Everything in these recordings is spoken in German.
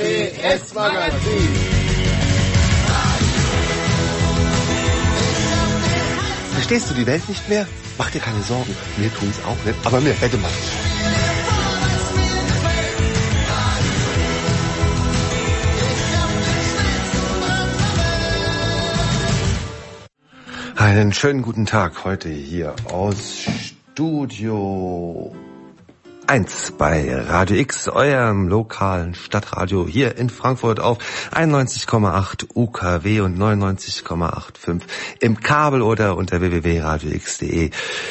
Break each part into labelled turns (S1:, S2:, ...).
S1: RBS Magazin.
S2: Verstehst du die Welt nicht mehr? Mach dir keine Sorgen. Wir tun's auch nicht, aber mir hätte man. Einen schönen guten Tag heute hier aus Studio 1 bei Radio X, eurem lokalen Stadtradio hier in Frankfurt auf 91,8 UKW und 99,85 im Kabel oder unter www.radiox.de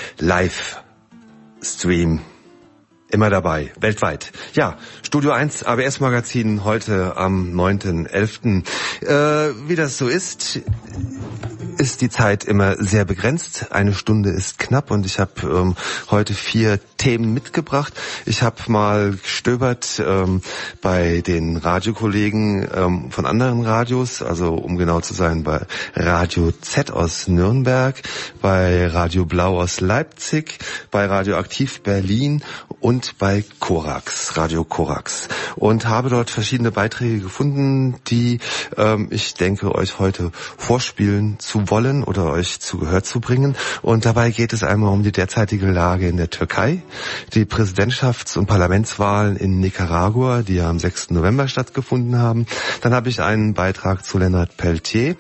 S2: Livestream. Immer dabei, weltweit. Ja, Studio 1 ABS Magazin heute am 9.11. Wie das so ist die Zeit immer sehr begrenzt. Eine Stunde ist knapp und ich habe heute 4 Themen mitgebracht. Ich habe mal gestöbert bei den Radiokollegen von anderen Radios, also um genau zu sein bei Radio Z aus Nürnberg, bei Radio Blau aus Leipzig, bei Radio Aktiv Berlin und bei Korax, Radio Korax. Und habe dort verschiedene Beiträge gefunden, die ich denke, euch heute vorspielen zu wollen oder euch zu Gehör zu bringen. Und dabei geht es einmal um die derzeitige Lage in der Türkei, die Präsidentschafts- und Parlamentswahlen in Nicaragua, die ja am 6. November stattgefunden haben. Dann habe ich einen Beitrag zu Lennart Peltier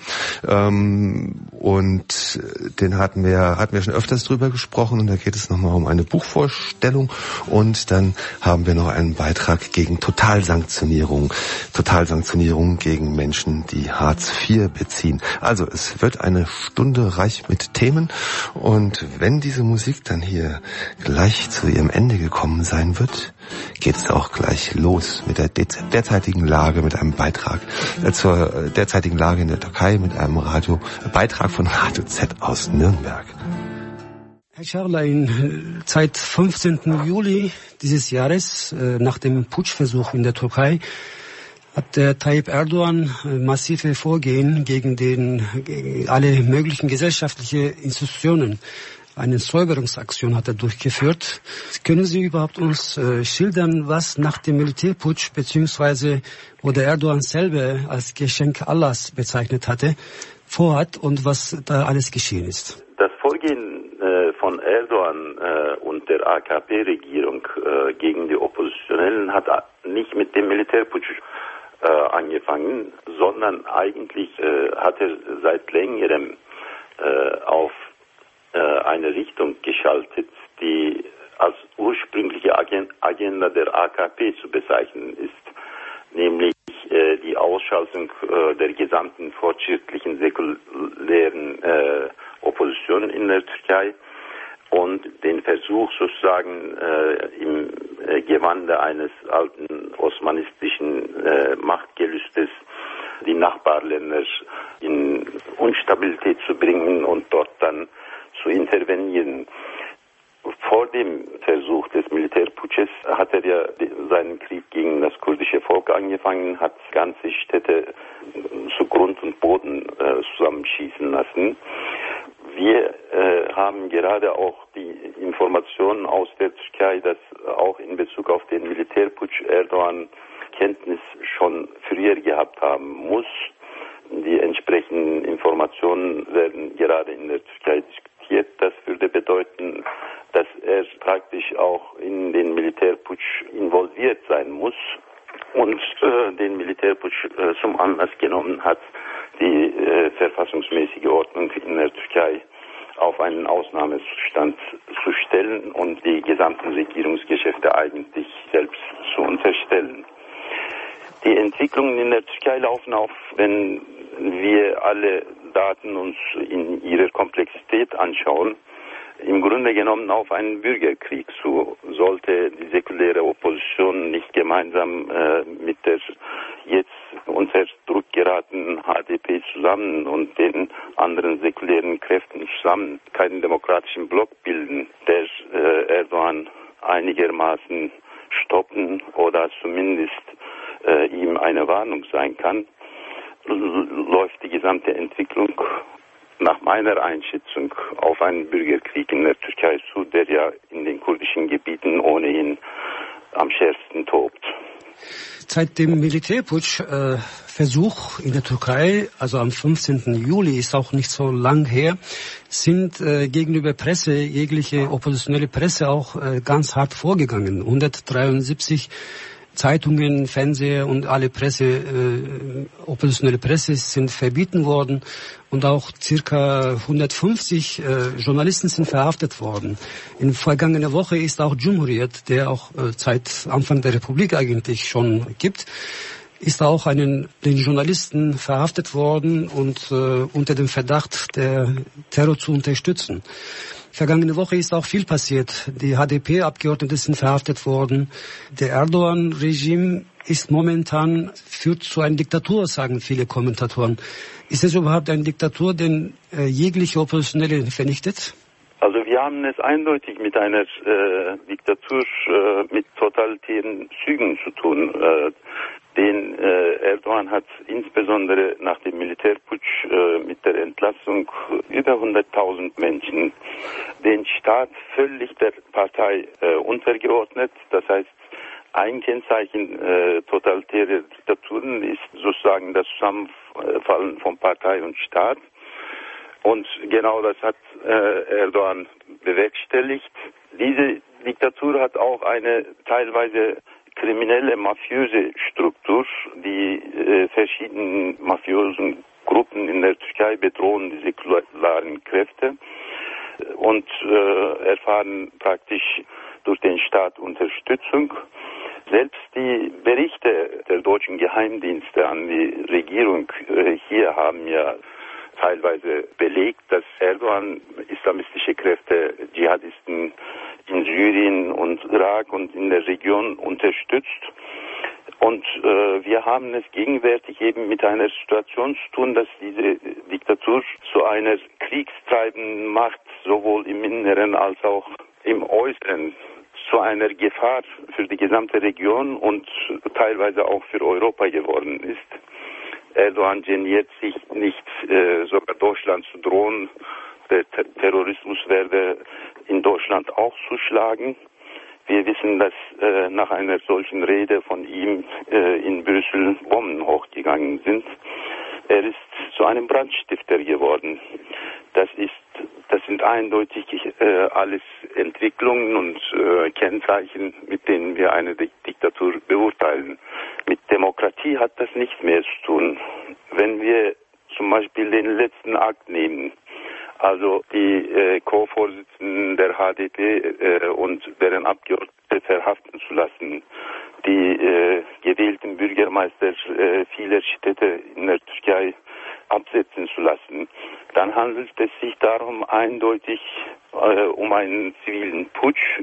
S2: und den hatten wir schon öfters drüber gesprochen und da geht es nochmal um eine Buchvorstellung und dann haben wir noch einen Beitrag gegen Totalsanktionierung gegen Menschen, die Hartz IV beziehen. Also es wird eine Stunde reich mit Themen und wenn diese Musik dann hier gleich zu ihrem Ende gekommen sein wird, geht es auch gleich los mit der derzeitigen Lage, mit einem Beitrag zur derzeitigen Lage in der Türkei, mit einem Beitrag von Radio Z aus Nürnberg.
S3: Herr Scharlein, seit 15. Juli dieses Jahres, nach dem Putschversuch in der Türkei, hat der Tayyip Erdogan massive Vorgehen gegen alle möglichen gesellschaftlichen Institutionen. Eine Säuberungsaktion hat er durchgeführt. Können Sie überhaupt uns schildern, was nach dem Militärputsch beziehungsweise wo der Erdogan selber als Geschenk Allahs bezeichnet hatte, vorhat und was da alles geschehen ist?
S4: Das Vorgehen von Erdogan und der AKP-Regierung gegen die Oppositionellen hat nicht mit dem Militärputsch angefangen, sondern eigentlich hat er seit längerem auf eine Richtung geschaltet, die als ursprüngliche Agenda der AKP zu bezeichnen ist, nämlich die Ausschaltung der gesamten fortschrittlichen säkulären Opposition in der Türkei und den Versuch sozusagen im Gewande eines alten osmanistischen Machtgelüstes die Nachbarländer in Unstabilität zu bringen und dort dann zu intervenieren. Vor dem Versuch des Militärputsches hat er ja seinen Krieg gegen das kurdische Volk angefangen, hat ganze Städte zu Grund und Boden zusammenschießen lassen. Wir haben gerade auch die Informationen aus der Türkei, dass auch in Bezug auf den Militärputsch Erdogan Kenntnis schon früher gehabt haben muss. Die entsprechenden Informationen werden gerade in der Türkei diskutiert. Das würde bedeuten, dass er praktisch auch in den Militärputsch involviert sein muss und den Militärputsch zum Anlass genommen hat, die verfassungsmäßige Ordnung in der Türkei auf einen Ausnahmezustand zu stellen und die gesamten Regierungsgeschäfte eigentlich selbst zu unterstellen. Die Entwicklungen in der Türkei laufen auf, wenn wir alle Daten uns in ihrer Komplexität anschauen, im Grunde genommen auf einen Bürgerkrieg zu. Sollte die säkuläre Opposition nicht gemeinsam mit der jetzt unter Druck geratenen HDP zusammen und den anderen säkulären Kräften zusammen keinen demokratischen Block bilden, der Erdogan einigermaßen stoppen oder zumindest ihm eine Warnung sein kann, läuft die gesamte Entwicklung nach meiner Einschätzung auf einen Bürgerkrieg in der Türkei zu, der ja in den kurdischen Gebieten ohnehin am schärfsten tobt.
S3: Seit dem Militärputsch-Versuch in der Türkei, also am 15. Juli, ist auch nicht so lang her, sind gegenüber Presse, jegliche oppositionelle Presse auch ganz hart vorgegangen. 173 Zeitungen, Fernseher und alle Presse, oppositionelle Presse sind verbieten worden und auch circa 150 Journalisten sind verhaftet worden. In vergangener Woche ist auch Cumhuriyet, der auch seit Anfang der Republik eigentlich schon gibt, ist auch den Journalisten verhaftet worden und unter dem Verdacht, der Terror zu unterstützen. Vergangene Woche ist auch viel passiert. Die HDP-Abgeordneten sind verhaftet worden. Der Erdogan-Regime ist momentan, führt zu einer Diktatur, sagen viele Kommentatoren. Ist es überhaupt eine Diktatur, denn jegliche Oppositionelle vernichtet?
S4: Also wir haben es eindeutig mit einer Diktatur mit totalitären Zügen zu tun. Den Erdogan hat insbesondere nach dem Militärputsch mit der Entlassung über 100.000 Menschen den Staat völlig der Partei untergeordnet. Das heißt, ein Kennzeichen totalitärer Diktaturen ist sozusagen das Zusammenfallen von Partei und Staat. Und genau das hat Erdogan bewerkstelligt. Diese Diktatur hat auch eine teilweise kriminelle, mafiöse Struktur. Die verschiedenen mafiosen Gruppen in der Türkei bedrohen die säkularen Kräfte und erfahren praktisch durch den Staat Unterstützung. Selbst die Berichte der deutschen Geheimdienste an die Regierung hier haben ja teilweise belegt, dass Erdogan islamistische Kräfte, Dschihadisten in Syrien und Irak und in der Region unterstützt. Und wir haben es gegenwärtig eben mit einer Situation zu tun, dass diese Diktatur zu einer kriegstreibenden Macht sowohl im Inneren als auch im Äußeren, zu einer Gefahr für die gesamte Region und teilweise auch für Europa geworden ist. Erdogan geniert sich nicht, sogar Deutschland zu drohen. Der Terrorismus werde in Deutschland auch zuschlagen. Wir wissen, dass nach einer solchen Rede von ihm in Brüssel Bomben hochgegangen sind. Er ist zu einem Brandstifter geworden. Das sind eindeutig alles Entwicklungen und Kennzeichen, mit denen wir eine Diktatur beurteilen. Mit Demokratie hat das nichts mehr zu tun. Wenn wir zum Beispiel den letzten Akt nehmen, also die Co-Vorsitzenden der HDP und deren Abgeordnete verhaften zu lassen, die gewählten Bürgermeister vieler Städte in der Türkei absetzen zu lassen, dann handelt es sich darum eindeutig um einen zivilen Putsch,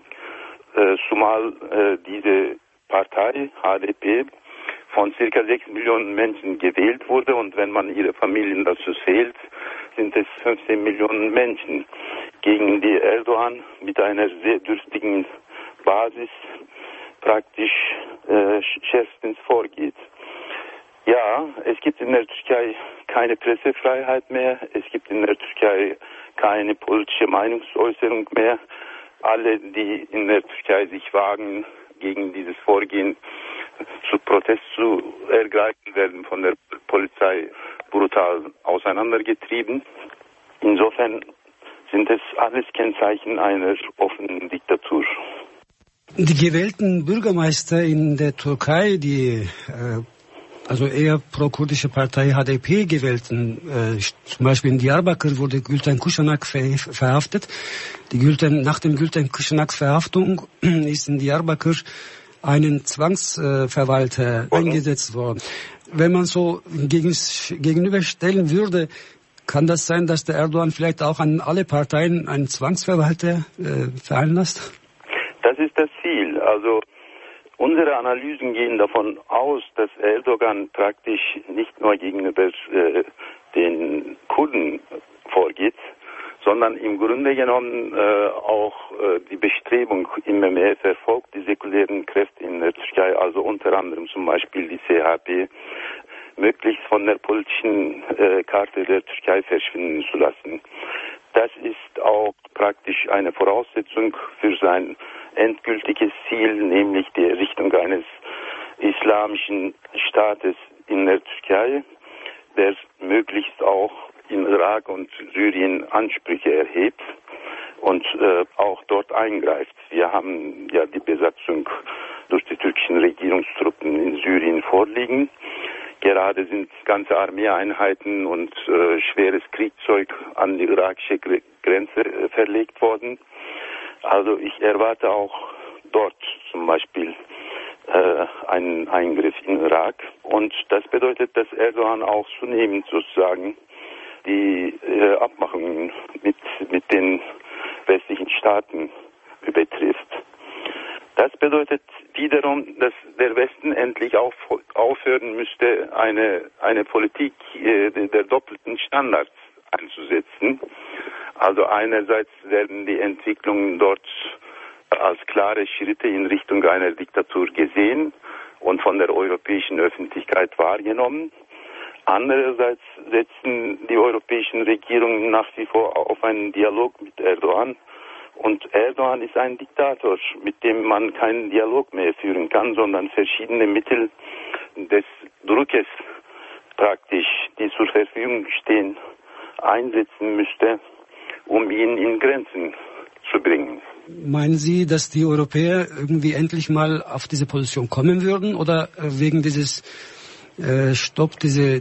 S4: zumal diese Partei HDP von circa 6 Millionen Menschen gewählt wurde und wenn man ihre Familien dazu zählt, sind es 15 Millionen Menschen, gegen die Erdogan mit einer sehr dürftigen Basis praktisch schärfstens vorgeht. Ja, es gibt in der Türkei keine Pressefreiheit mehr, es gibt in der Türkei keine politische Meinungsäußerung mehr. Alle, die in der Türkei sich wagen, gegen dieses Vorgehen zu Protest zu ergreifen, werden von der Polizei brutal auseinandergetrieben. Insofern sind es alles Kennzeichen einer offenen Diktatur.
S3: Die gewählten Bürgermeister in der Türkei, die also eher pro-kurdische Partei HDP gewählten, zum Beispiel in Diyarbakır wurde Gülten Kuşanak verhaftet. Nach dem Gülten Kuşanak Verhaftung ist in Diyarbakır einen Zwangsverwalter eingesetzt worden. Wenn man so gegenüberstellen würde, kann das sein, dass der Erdogan vielleicht auch an alle Parteien einen Zwangsverwalter veranlasst?
S4: Das ist das Ziel. Also unsere Analysen gehen davon aus, dass Erdogan praktisch nicht nur gegenüber den Kurden vorgeht, sondern im Grunde genommen auch die Bestrebung immer mehr verfolgt, die säkulären Kräfte in der Türkei, also unter anderem zum Beispiel die CHP, möglichst von der politischen Karte der Türkei verschwinden zu lassen. Das ist auch praktisch eine Voraussetzung für sein endgültiges Ziel, nämlich die Errichtung eines islamischen Staates in der Türkei, der möglichst auch in Irak und Syrien Ansprüche erhebt und auch dort eingreift. Wir haben ja die Besatzung durch die türkischen Regierungstruppen in Syrien vorliegen. Gerade sind ganze Armeeeinheiten und schweres Kriegzeug an die irakische Grenze verlegt worden. Also ich erwarte auch dort zum Beispiel einen Eingriff in Irak. Und das bedeutet, dass Erdogan auch zunehmend sozusagen die Abmachungen mit den westlichen Staaten übertrifft. Das bedeutet wiederum, dass der Westen endlich aufhören müsste, eine Politik der doppelten Standards einzusetzen. Also einerseits werden die Entwicklungen dort als klare Schritte in Richtung einer Diktatur gesehen und von der europäischen Öffentlichkeit wahrgenommen. Andererseits setzen die europäischen Regierungen nach wie vor auf einen Dialog mit Erdogan. Und Erdogan ist ein Diktator, mit dem man keinen Dialog mehr führen kann, sondern verschiedene Mittel des Druckes praktisch, die zur Verfügung stehen, einsetzen müsste, um ihn in Grenzen zu bringen.
S3: Meinen Sie, dass die Europäer irgendwie endlich mal auf diese Position kommen würden oder wegen dieses Stopp, diese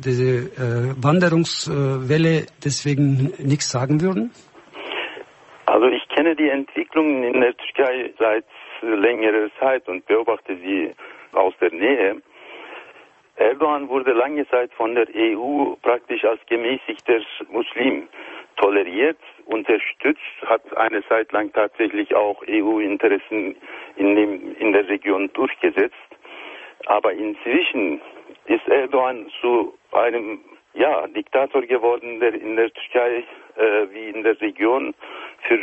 S3: Wanderungswelle deswegen nichts sagen würden?
S4: Also ich kenne die Entwicklungen in der Türkei seit längerer Zeit und beobachte sie aus der Nähe. Erdogan wurde lange Zeit von der EU praktisch als gemäßigter Muslim toleriert, unterstützt, hat eine Zeit lang tatsächlich auch EU-Interessen in der Region durchgesetzt. Aber inzwischen ist Erdogan zu einem Diktator geworden, der in der Türkei wie in der Region für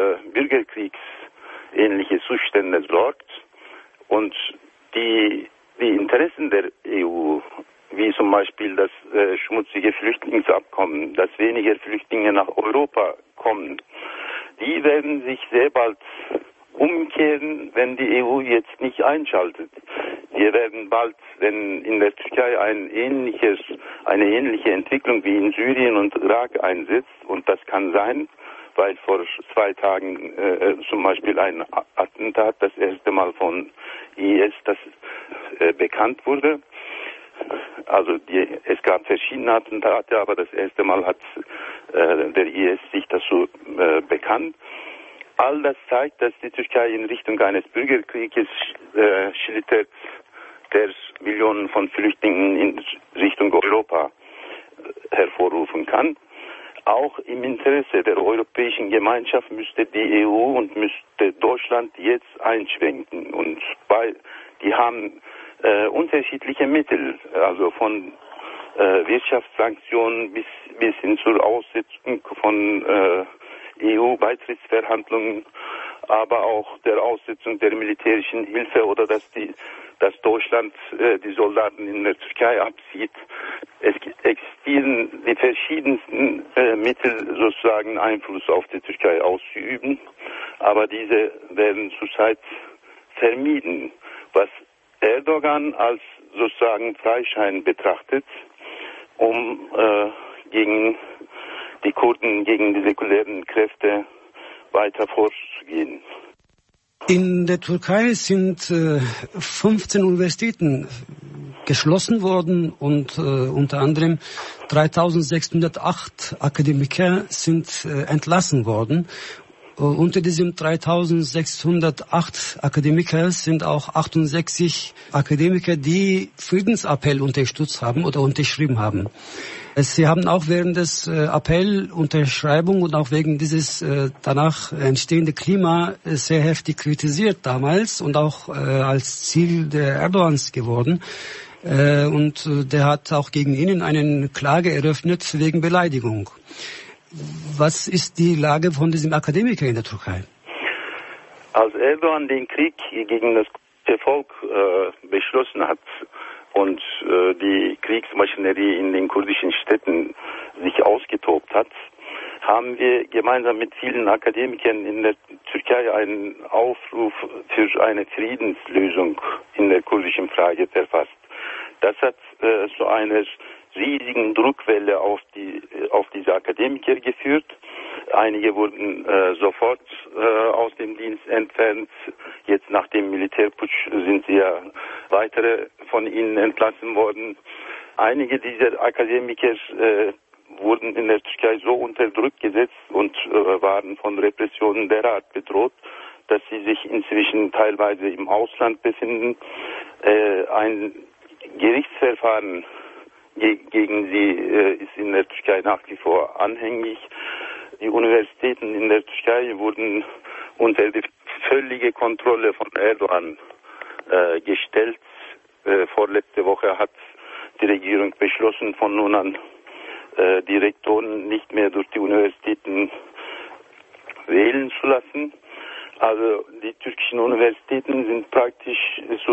S4: bürgerkriegsähnliche Zustände sorgt. Und die Interessen der EU, wie zum Beispiel das schmutzige Flüchtlingsabkommen, dass weniger Flüchtlinge nach Europa kommen, die werden sich sehr bald umkehren, wenn die EU jetzt nicht einschaltet. Wir werden bald, wenn in der Türkei eine ähnliche Entwicklung wie in Syrien und Irak einsetzt, und das kann sein, weil vor 2 Tagen zum Beispiel ein Attentat das erste Mal von IS bekannt wurde. Also es gab verschiedene Attentate, aber das erste Mal hat der IS sich dazu bekannt. All das zeigt, dass die Türkei in Richtung eines Bürgerkrieges schlittert, der Millionen von Flüchtlingen in Richtung Europa hervorrufen kann. Auch im Interesse der Europäischen Gemeinschaft müsste die EU und müsste Deutschland jetzt einschwenken. Und die haben unterschiedliche Mittel, also von Wirtschaftssanktionen bis hin zur Aussetzung von EU-Beitrittsverhandlungen, aber auch der Aussetzung der militärischen Hilfe oder dass Deutschland die Soldaten in der Türkei abzieht. Es existieren die verschiedensten Mittel, sozusagen Einfluss auf die Türkei auszuüben, aber diese werden zurzeit vermieden, was Erdogan als sozusagen Freischein betrachtet, um gegen die Kurden, gegen die säkulären Kräfte weiter vorzugehen.
S3: In der Türkei sind 15 Universitäten geschlossen worden und unter anderem 3608 Akademiker sind entlassen worden. Unter diesen 3608 Akademiker sind auch 68 Akademiker, die Friedensappell unterstützt haben oder unterschrieben haben. Sie haben auch während des Appellunterschreibung und auch wegen dieses danach entstehende Klima sehr heftig kritisiert damals und auch als Ziel der Erdogans geworden. Und der hat auch gegen ihn eine Klage eröffnet wegen Beleidigung. Was ist die Lage von diesem Akademiker in der Türkei?
S4: Als Erdogan den Krieg gegen das Volk beschlossen hat und die Kriegsmaschinerie in den kurdischen Städten sich ausgetobt hat, haben wir gemeinsam mit vielen Akademikern in der Türkei einen Aufruf für eine Friedenslösung in der kurdischen Frage verfasst. Das hat zu einer riesigen Druckwelle auf diese Akademiker geführt. Einige wurden sofort aus dem Dienst entfernt. Jetzt nach dem Militärputsch sind ja weitere von ihnen entlassen worden. Einige dieser Akademiker wurden in der Türkei so unter Druck gesetzt und waren von Repressionen derart bedroht, dass sie sich inzwischen teilweise im Ausland befinden. Ein Gerichtsverfahren gegen sie ist in der Türkei nach wie vor anhängig. Die Universitäten in der Türkei wurden unter die völlige Kontrolle von Erdogan gestellt. Vorletzte Woche hat die Regierung beschlossen, von nun an die Rektoren nicht mehr durch die Universitäten wählen zu lassen. Also die türkischen Universitäten sind praktisch zu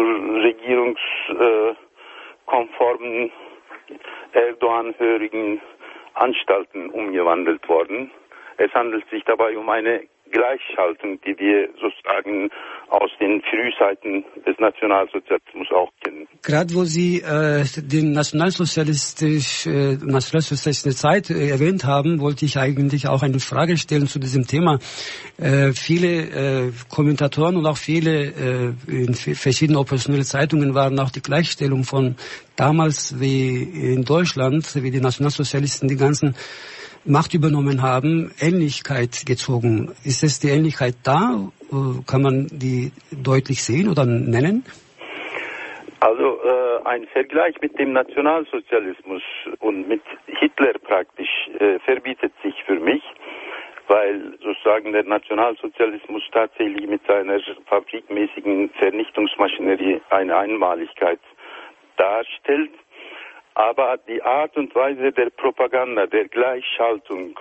S4: regierungskonformen, Erdogan-hörigen Anstalten umgewandelt worden. Es handelt sich dabei um eine Gleichschaltung, die wir sozusagen aus den Frühzeiten des Nationalsozialismus auch kennen.
S3: Gerade wo Sie die nationalsozialistische Zeit erwähnt haben, wollte ich eigentlich auch eine Frage stellen zu diesem Thema. Viele Kommentatoren und auch viele in verschiedenen oppositionellen Zeitungen waren auch die Gleichstellung von damals wie in Deutschland, wie die Nationalsozialisten die ganzen Macht übernommen haben, Ähnlichkeit gezogen. Ist es die Ähnlichkeit da? Kann man die deutlich sehen oder nennen?
S4: Also ein Vergleich mit dem Nationalsozialismus und mit Hitler praktisch verbietet sich für mich, weil sozusagen der Nationalsozialismus tatsächlich mit seiner fabrikmäßigen Vernichtungsmaschinerie eine Einmaligkeit darstellt. Aber die Art und Weise der Propaganda, der Gleichschaltung,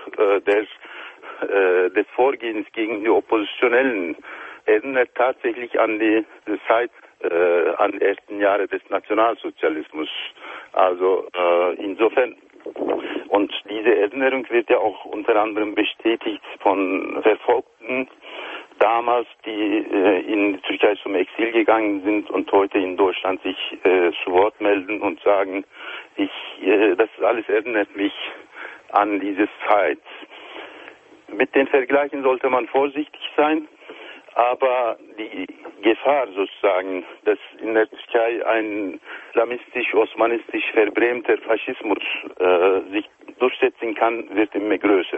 S4: des Vorgehens gegen die Oppositionellen erinnert tatsächlich an die Zeit, an die ersten Jahre des Nationalsozialismus. Also insofern, und diese Erinnerung wird ja auch unter anderem bestätigt von Verfolgten damals, die in die Türkei zum Exil gegangen sind und heute in Deutschland sich zu Wort melden und sagen, das alles erinnert mich an diese Zeit. Mit den Vergleichen sollte man vorsichtig sein, aber die Gefahr sozusagen, dass in der Türkei ein islamistisch-osmanistisch verbrämter Faschismus sich durchsetzen kann, wird immer größer.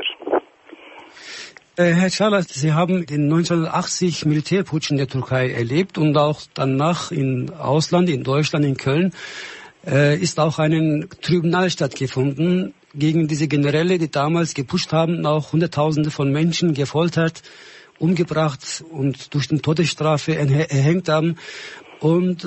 S3: Herr Çağlar, Sie haben den 1980 Militärputsch in der Türkei erlebt und auch danach im Ausland, in Deutschland, in Köln, ist auch ein Tribunal stattgefunden gegen diese Generäle, die damals geputzt haben, auch Hunderttausende von Menschen gefoltert, umgebracht und durch die Todesstrafe erhängt haben. Und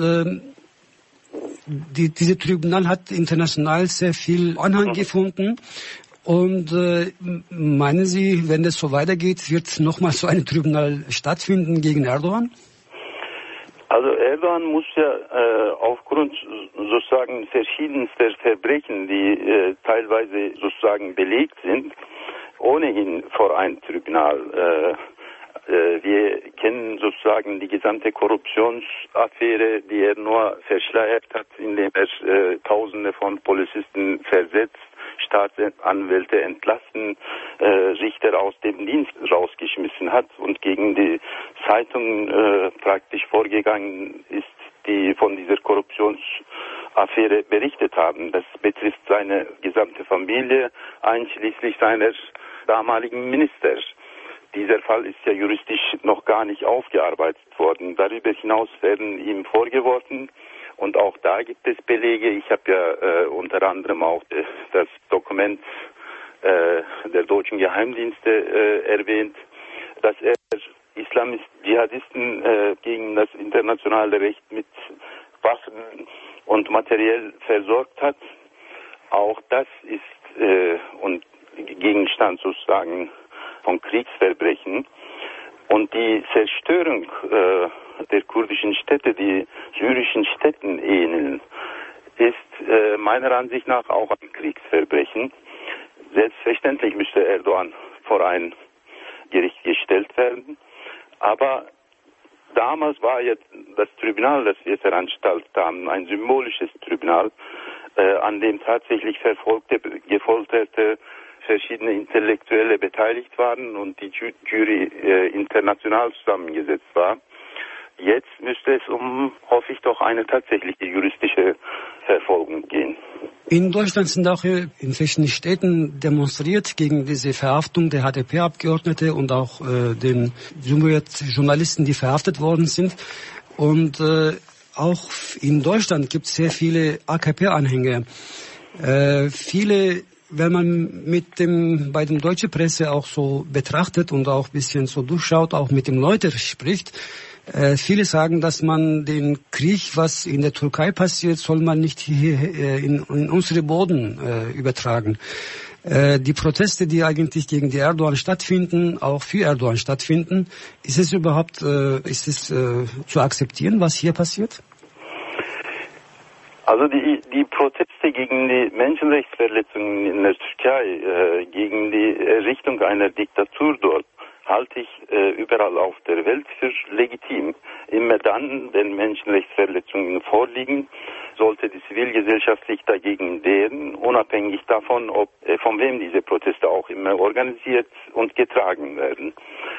S3: diese Tribunal hat international sehr viel Anhang gefunden. Und meinen Sie, wenn das so weitergeht, wird nochmal so ein Tribunal stattfinden gegen Erdogan?
S4: Also Erdogan muss ja aufgrund sozusagen verschiedenster Verbrechen, die teilweise sozusagen belegt sind, ohnehin vor ein Tribunal. Wir kennen sozusagen die gesamte Korruptionsaffäre, die er nur verschleiert hat, indem er Tausende von Polizisten versetzt, Staatsanwälte entlassen, Richter aus dem Dienst rausgeschmissen hat und gegen die Zeitungen praktisch vorgegangen ist, die von dieser Korruptionsaffäre berichtet haben. Das betrifft seine gesamte Familie, einschließlich seines damaligen Ministers. Dieser Fall ist ja juristisch noch gar nicht aufgearbeitet worden. Darüber hinaus werden ihm vorgeworfen, und auch da gibt es Belege. Ich habe ja unter anderem auch das Dokument der deutschen Geheimdienste erwähnt, dass er Dschihadisten gegen das internationale Recht mit Waffen und materiell versorgt hat. Auch das ist und Gegenstand sozusagen von Kriegsverbrechen. Und die Zerstörung der kurdischen Städte, die syrischen Städten ähneln, ist meiner Ansicht nach auch ein Kriegsverbrechen. Selbstverständlich müsste Erdogan vor ein Gericht gestellt werden, Aber damals war jetzt das Tribunal, das wir veranstaltet haben, ein symbolisches Tribunal, an dem tatsächlich verfolgte, gefolterte verschiedene Intellektuelle beteiligt waren und die Jury international zusammengesetzt war. Jetzt müsste es hoffe ich doch, eine tatsächliche juristische Verfolgung gehen.
S3: In Deutschland sind auch in verschiedenen Städten demonstriert gegen diese Verhaftung der HDP-Abgeordnete und auch den Journalisten, die verhaftet worden sind. Und auch in Deutschland gibt es sehr viele AKP-Anhänger. Viele, wenn man bei der deutschen Presse auch so betrachtet und auch ein bisschen so durchschaut, auch mit den Leuten spricht, viele sagen, dass man den Krieg, was in der Türkei passiert, soll man nicht hier in unsere Boden übertragen. Die Proteste, die eigentlich gegen die Erdogan stattfinden, auch für Erdogan stattfinden, ist es überhaupt zu akzeptieren, was hier passiert?
S4: Also die Proteste gegen die Menschenrechtsverletzungen in der Türkei, gegen die Errichtung einer Diktatur dort, halte ich überall auf der Welt für legitim. Immer dann, wenn Menschenrechtsverletzungen vorliegen, sollte die Zivilgesellschaft sich dagegen wehren, unabhängig davon, von wem diese Proteste auch immer organisiert und getragen werden.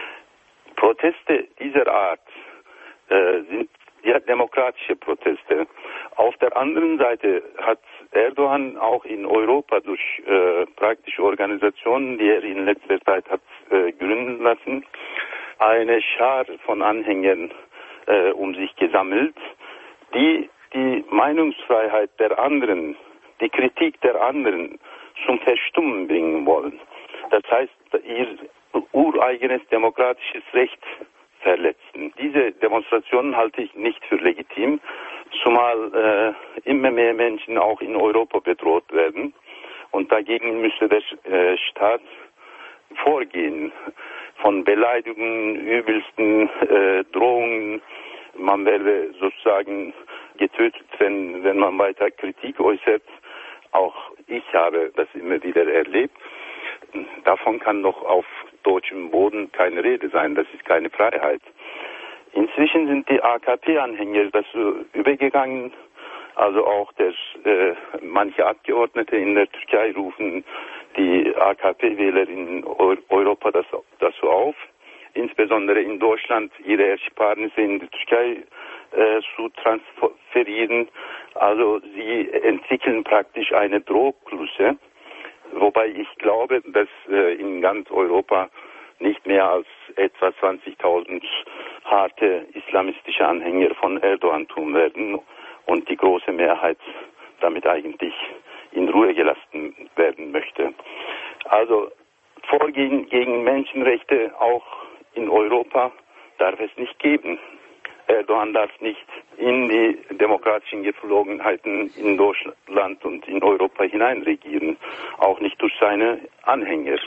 S4: Proteste dieser Art sind ja demokratische Proteste. Auf der anderen Seite hat Erdogan auch in Europa durch praktische Organisationen, die er in letzter Zeit hat gründen lassen, eine Schar von Anhängern um sich gesammelt, die die Meinungsfreiheit der anderen, die Kritik der anderen zum Verstummen bringen wollen. Das heißt, ihr ureigenes demokratisches Recht verletzen. Diese Demonstrationen halte ich nicht für legitim, zumal immer mehr Menschen auch in Europa bedroht werden. Und dagegen müsste der Staat vorgehen. Von Beleidigungen, übelsten Drohungen. Man werde sozusagen getötet, wenn man weiter Kritik äußert. Auch ich habe das immer wieder erlebt. Davon kann doch auf deutschem Boden keine Rede sein. Das ist keine Freiheit. Inzwischen sind die AKP-Anhänger dazu übergegangen. Also auch manche Abgeordnete in der Türkei rufen die AKP-Wähler in Europa dazu auf, insbesondere in Deutschland ihre Ersparnisse in die Türkei zu transferieren. Also sie entwickeln praktisch eine Drohkulisse, wobei ich glaube, dass in ganz Europa nicht mehr als etwa 20.000 harte islamistische Anhänger von Erdogan tun werden und die große Mehrheit damit eigentlich in Ruhe gelassen werden möchte. Also Vorgehen gegen Menschenrechte auch in Europa darf es nicht geben. Erdogan darf nicht in die demokratischen Gepflogenheiten in Deutschland und in Europa hineinregieren, auch nicht durch seine Anhänger.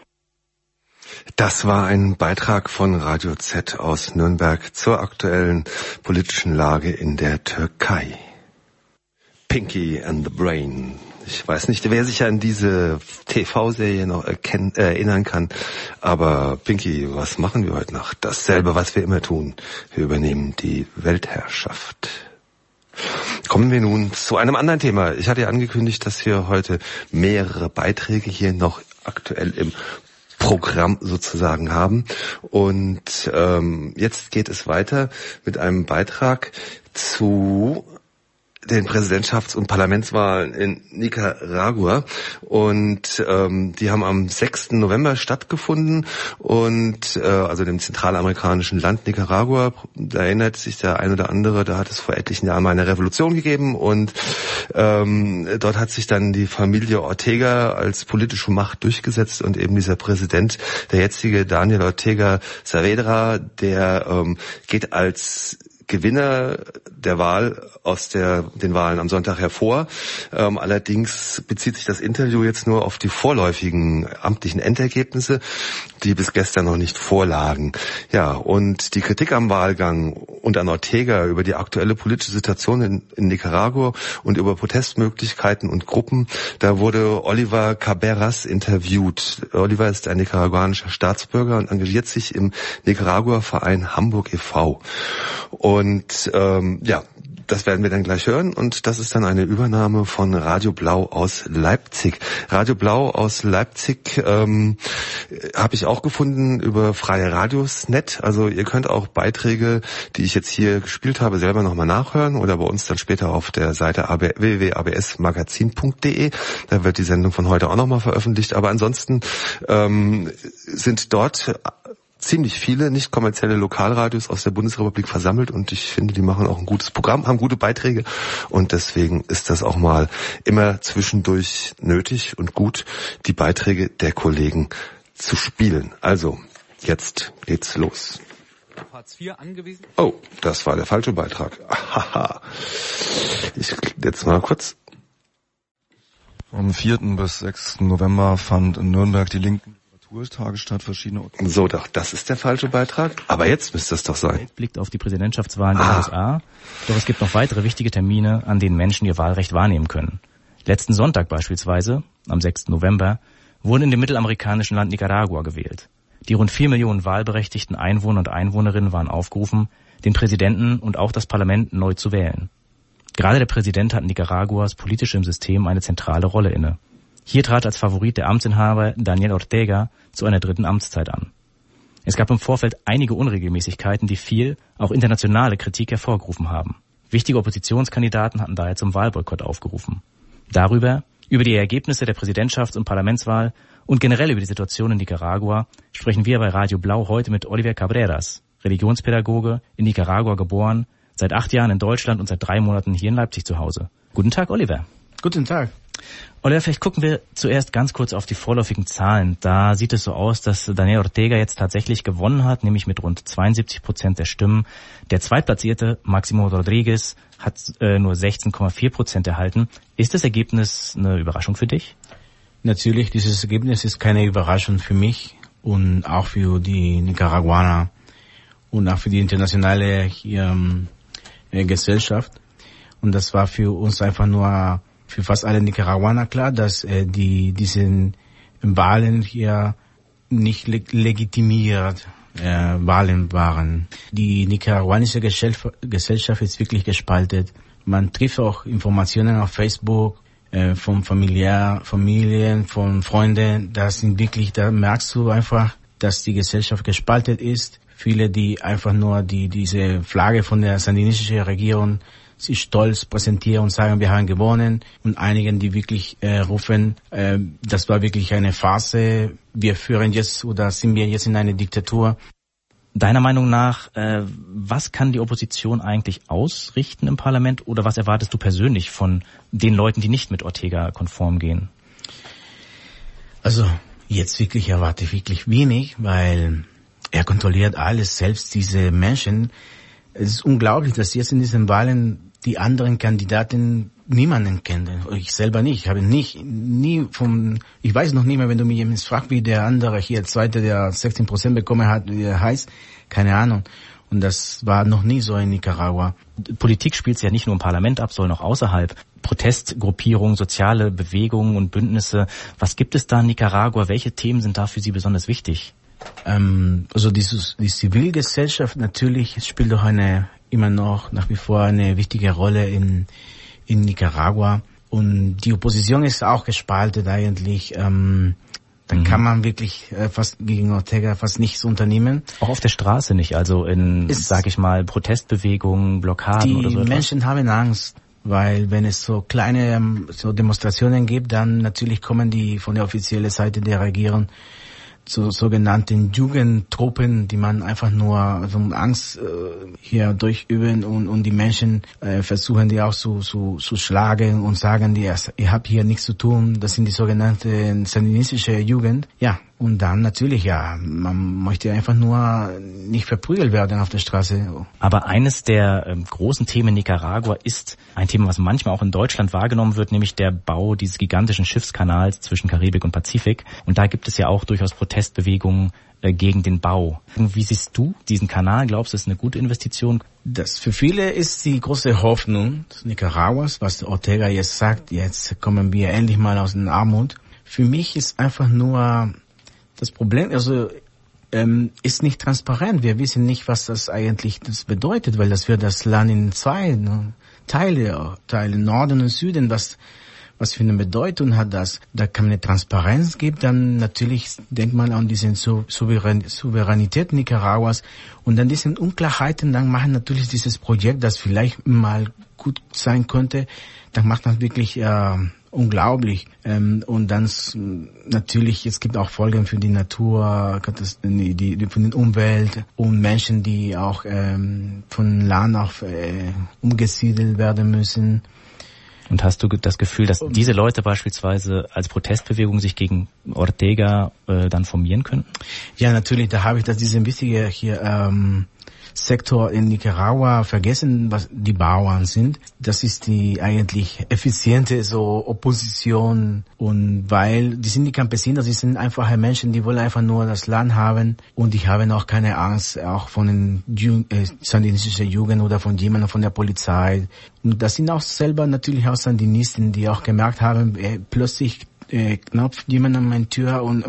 S2: Das war ein Beitrag von Radio Z aus Nürnberg zur aktuellen politischen Lage in der Türkei. Pinky and the Brain. Ich weiß nicht, wer sich an diese TV-Serie noch erinnern kann, aber Pinky, was machen wir heute Nacht? Dasselbe, was wir immer tun. Wir übernehmen die Weltherrschaft. Kommen wir nun zu einem anderen Thema. Ich hatte ja angekündigt, dass wir heute mehrere Beiträge hier noch aktuell im Programm sozusagen haben. Und jetzt geht es weiter mit einem Beitrag zu den Präsidentschafts- und Parlamentswahlen in Nicaragua. Und die haben am 6. November stattgefunden. Und also dem zentralamerikanischen Land Nicaragua, da erinnert sich der ein oder andere, da hat es vor etlichen Jahren mal eine Revolution gegeben. Und dort hat sich dann die Familie Ortega als politische Macht durchgesetzt. Und eben dieser Präsident, der jetzige Daniel Ortega Saavedra, der geht als Gewinner der Wahl aus den Wahlen am Sonntag hervor. Allerdings bezieht sich das Interview jetzt nur auf die vorläufigen amtlichen Endergebnisse, die bis gestern noch nicht vorlagen. Ja, und die Kritik am Wahlgang und an Ortega über die aktuelle politische Situation in Nicaragua und über Protestmöglichkeiten und Gruppen, da wurde Oliver Caberas interviewt. Oliver ist ein nicaraguanischer Staatsbürger und engagiert sich im Nicaragua-Verein Hamburg e.V. Und das werden wir dann gleich hören und das ist dann eine Übernahme von Radio Blau aus Leipzig. Radio Blau aus Leipzig habe ich auch gefunden über Freie Radios.net. Also ihr könnt auch Beiträge, die ich jetzt hier gespielt habe, selber nochmal nachhören oder bei uns dann später auf der Seite www.absmagazin.de. Da wird die Sendung von heute auch nochmal veröffentlicht. Aber ansonsten sind dort ziemlich viele nicht kommerzielle Lokalradios aus der Bundesrepublik versammelt und ich finde, die machen auch ein gutes Programm, haben gute Beiträge und deswegen ist das auch mal immer zwischendurch nötig und gut, die Beiträge der Kollegen zu spielen. Also, jetzt geht's los.
S5: Hartz IV angewiesen?
S2: Oh, das war der falsche Beitrag. Haha. Ich jetzt mal kurz.
S6: Vom 4. bis 6. November fand in Nürnberg die Linken Tage statt, verschiedene Orte.
S2: So, doch, das ist der falsche Beitrag. Aber jetzt müsste es doch sein.
S7: Blickt auf die Präsidentschaftswahlen in den USA. Doch es gibt noch weitere wichtige Termine, an denen Menschen ihr Wahlrecht wahrnehmen können. Letzten Sonntag beispielsweise, am 6. November, wurde in dem mittelamerikanischen Land Nicaragua gewählt. Die rund 4 Millionen wahlberechtigten Einwohner und Einwohnerinnen waren aufgerufen, den Präsidenten und auch das Parlament neu zu wählen. Gerade der Präsident hat Nicaraguas politisch im System eine zentrale Rolle inne. Hier trat als Favorit der Amtsinhaber Daniel Ortega zu einer 3. Amtszeit an. Es gab im Vorfeld einige Unregelmäßigkeiten, die viel, auch internationale Kritik hervorgerufen haben. Wichtige Oppositionskandidaten hatten daher zum Wahlboykott aufgerufen. Über die Ergebnisse der Präsidentschafts- und Parlamentswahl und generell über die Situation in Nicaragua sprechen wir bei Radio Blau heute mit Oliver Cabreras, Religionspädagoge, in Nicaragua geboren, seit 8 Jahren in Deutschland und seit 3 Monaten hier in Leipzig zu Hause. Guten Tag, Oliver.
S8: Guten Tag.
S7: Oliver, vielleicht gucken wir zuerst ganz kurz auf die vorläufigen Zahlen. Da sieht es so aus, dass Daniel Ortega jetzt tatsächlich gewonnen hat, nämlich mit rund 72% der Stimmen. Der Zweitplatzierte, Máximo Rodríguez, hat nur 16,4% erhalten. Ist das Ergebnis eine Überraschung für dich?
S8: Natürlich, dieses Ergebnis ist keine Überraschung für mich und auch für die Nicaraguaner und auch für die internationale Gesellschaft. Und das war für uns einfach nur für fast alle Nicaraguaner klar, dass diesen Wahlen hier nicht legitimiert Wahlen waren. Die nicaraguanische Gesellschaft ist wirklich gespalten. Man trifft auch Informationen auf Facebook von Familien, von Freunden. Das sind wirklich, da merkst du einfach, dass die Gesellschaft gespalten ist. Viele, die einfach nur diese Flagge von der sandinistischen Regierung sich stolz präsentieren und sagen, wir haben gewonnen. Und einigen, die wirklich rufen, das war wirklich eine Phase, wir führen jetzt oder sind wir jetzt in einer Diktatur.
S7: Deiner Meinung nach, was kann die Opposition eigentlich ausrichten im Parlament oder was erwartest du persönlich von den Leuten, die nicht mit Ortega konform gehen?
S8: Also jetzt wirklich erwarte ich wirklich wenig, weil er kontrolliert alles, selbst diese Menschen. Es ist unglaublich, dass jetzt in diesen Wahlen die anderen Kandidaten niemanden kennen. Ich selber nicht. Ich habe ich weiß noch nicht mehr, wenn du mich jemand fragst, wie der andere hier, Zweite, der 16% bekommen hat, wie er heißt, keine Ahnung. Und das war noch nie so in Nicaragua.
S7: Politik spielt ja nicht nur im Parlament ab, sondern auch außerhalb. Protestgruppierungen, soziale Bewegungen und Bündnisse. Was gibt es da in Nicaragua? Welche Themen sind da für Sie besonders wichtig?
S8: Also die Zivilgesellschaft natürlich spielt doch immer noch nach wie vor eine wichtige Rolle in Nicaragua. Und die Opposition ist auch gespalten eigentlich. Dann kann man wirklich fast gegen Ortega fast nichts unternehmen.
S7: Auch auf der Straße nicht, also sag ich mal, Protestbewegungen, Blockaden oder so.
S8: Die Menschen haben Angst, weil wenn es so kleine Demonstrationen gibt, dann natürlich kommen die von der offiziellen Seite der Regierung zu sogenannten Jugendtruppen, die man einfach nur so Angst hier durchüben und die Menschen versuchen die auch zu schlagen und sagen, ihr habt hier nichts zu tun. Das sind die sogenannten sandinistische Jugend. Ja, Und dann natürlich, ja, man möchte einfach nur nicht verprügelt werden auf der Straße.
S7: Aber eines der großen Themen in Nicaragua ist ein Thema, was manchmal auch in Deutschland wahrgenommen wird, nämlich der Bau dieses gigantischen Schiffskanals zwischen Karibik und Pazifik. Und da gibt es ja auch durchaus Protestbewegungen gegen den Bau. Wie siehst du diesen Kanal? Glaubst du, es ist eine gute Investition?
S8: Das für viele ist die große Hoffnung des Nicaraguas, was Ortega jetzt sagt, jetzt kommen wir endlich mal aus der Armut. Für mich ist einfach nur das Problem, also ist nicht transparent. Wir wissen nicht, was das eigentlich bedeutet, weil das wird das Land in zwei Teile Norden und Süden, was für eine Bedeutung hat das? Da kann man eine Transparenz geben, dann natürlich denkt man an diese Souveränität Nicaraguas und dann diese Unklarheiten, dann machen natürlich dieses Projekt, das vielleicht mal gut sein könnte, dann macht man wirklich unglaublich. Und dann natürlich, es gibt auch Folgen für die Natur, für die Umwelt und Menschen, die auch von Land auf umgesiedelt werden müssen.
S7: Und hast du das Gefühl, dass diese Leute beispielsweise als Protestbewegung sich gegen Ortega dann formieren können?
S8: Ja, natürlich, da habe ich diesen wichtigen Sektor in Nicaragua vergessen, was die Bauern sind. Das ist die eigentlich effiziente Opposition und weil die sind die Campesinos, die sind einfache Menschen, die wollen einfach nur das Land haben und die haben auch keine Angst, auch von den sandinistischen Jugend oder von jemandem von der Polizei. Und das sind auch selber natürlich auch Sandinisten, die auch gemerkt haben, plötzlich knopft jemand an meine Tür und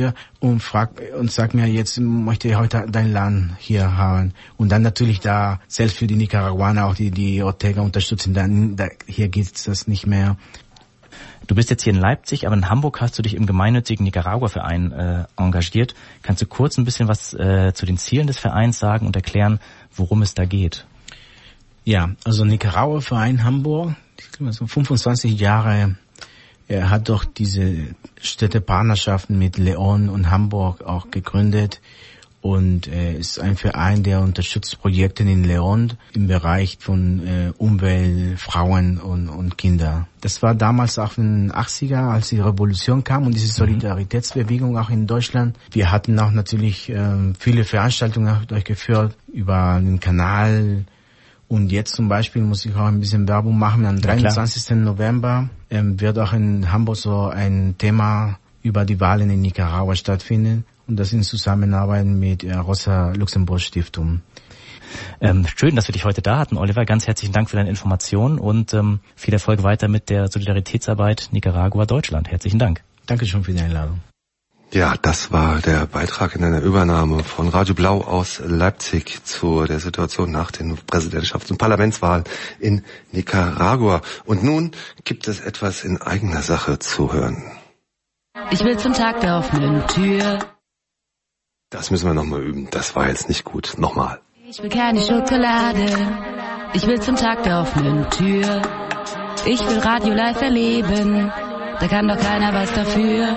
S8: sagt mir, jetzt möchte ich heute dein Land hier haben. Und dann natürlich da, selbst für die Nicaraguaner, auch die Ortega unterstützen, dann hier geht's das nicht mehr.
S7: Du bist jetzt hier in Leipzig, aber in Hamburg hast du dich im gemeinnützigen Nicaragua-Verein engagiert. Kannst du kurz ein bisschen was zu den Zielen des Vereins sagen und erklären, worum es da geht?
S8: Ja, also Nicaragua-Verein Hamburg, 25 Jahre. Er hat doch diese Städtepartnerschaften mit León und Hamburg auch gegründet und ist ein Verein, der unterstützt Projekte in León im Bereich von Umwelt, Frauen und Kinder. Das war damals auch in den 80er, als die Revolution kam und diese Solidaritätsbewegung auch in Deutschland. Wir hatten auch natürlich viele Veranstaltungen durchgeführt über den Kanal. Und jetzt zum Beispiel muss ich auch ein bisschen Werbung machen. Am 23. November wird auch in Hamburg so ein Thema über die Wahlen in Nicaragua stattfinden. Und das in Zusammenarbeit mit Rosa-Luxemburg-Stiftung.
S7: Schön, dass wir dich heute da hatten, Oliver. Ganz herzlichen Dank für deine Informationen und viel Erfolg weiter mit der Solidaritätsarbeit Nicaragua-Deutschland. Herzlichen Dank.
S8: Dankeschön für die Einladung.
S2: Ja, das war der Beitrag in einer Übernahme von Radio Blau aus Leipzig zu der Situation nach den Präsidentschafts- und Parlamentswahlen in Nicaragua. Und nun gibt es etwas in eigener Sache zu hören.
S9: Ich will zum Tag der offenen Tür.
S2: Das müssen wir nochmal üben. Das war jetzt nicht gut. Nochmal.
S9: Ich will keine Schokolade. Ich will zum Tag der offenen Tür. Ich will Radio live erleben. Da kann doch keiner was dafür.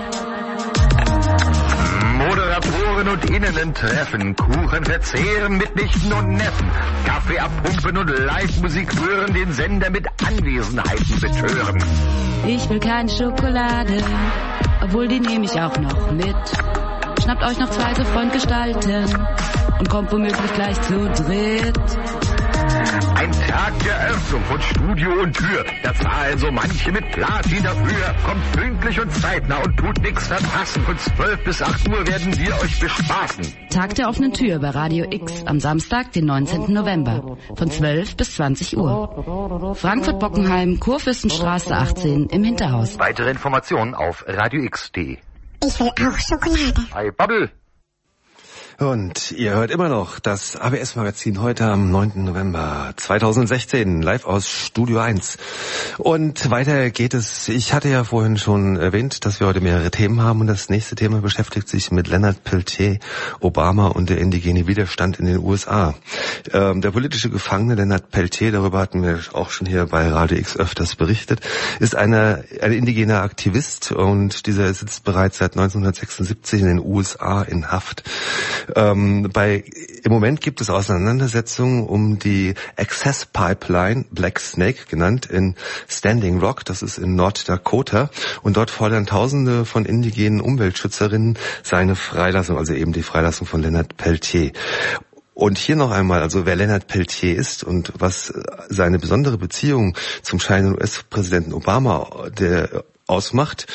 S10: Moderatoren und Innen treffen, Kuchen verzehren mit Nichten und Neffen, Kaffee abpumpen und Live-Musik hören, den Sender mit Anwesenheiten betören.
S9: Ich will keine Schokolade, obwohl die nehme ich auch noch mit. Schnappt euch noch 2 so Frontgestalten und kommt womöglich gleich zu dritt.
S10: Ein Tag der Öffnung von Studio und Tür, da zahlen so manche mit Platin dafür. Kommt pünktlich und zeitnah und tut nichts verpassen. Von 12 bis 8 Uhr werden wir euch bespaßen.
S9: Tag der offenen Tür bei Radio X am Samstag, den 19. November, von 12 bis 20 Uhr. Frankfurt-Bockenheim, Kurfürstenstraße 18 im Hinterhaus.
S10: Weitere Informationen auf radiox.de.
S11: Ich will auch Schokolade.
S10: Hi, Bubble.
S2: Und ihr hört immer noch das ABS-Magazin heute am 9. November 2016, live aus Studio 1. Und weiter geht es. Ich hatte ja vorhin schon erwähnt, dass wir heute mehrere Themen haben. Und das nächste Thema beschäftigt sich mit Leonard Peltier, Obama und der indigene Widerstand in den USA. Der politische Gefangene Leonard Peltier, darüber hatten wir auch schon hier bei Radio X öfters berichtet, ist ein indigener Aktivist und dieser sitzt bereits seit 1976 in den USA in Haft. Im Moment gibt es Auseinandersetzungen um die Access Pipeline, Black Snake genannt, in Standing Rock, das ist in Norddakota. Und dort fordern Tausende von indigenen Umweltschützerinnen seine Freilassung, also eben die Freilassung von Leonard Peltier. Und hier noch einmal, also wer Leonard Peltier ist und was seine besondere Beziehung zum scheidenden US-Präsidenten Obama ausmacht,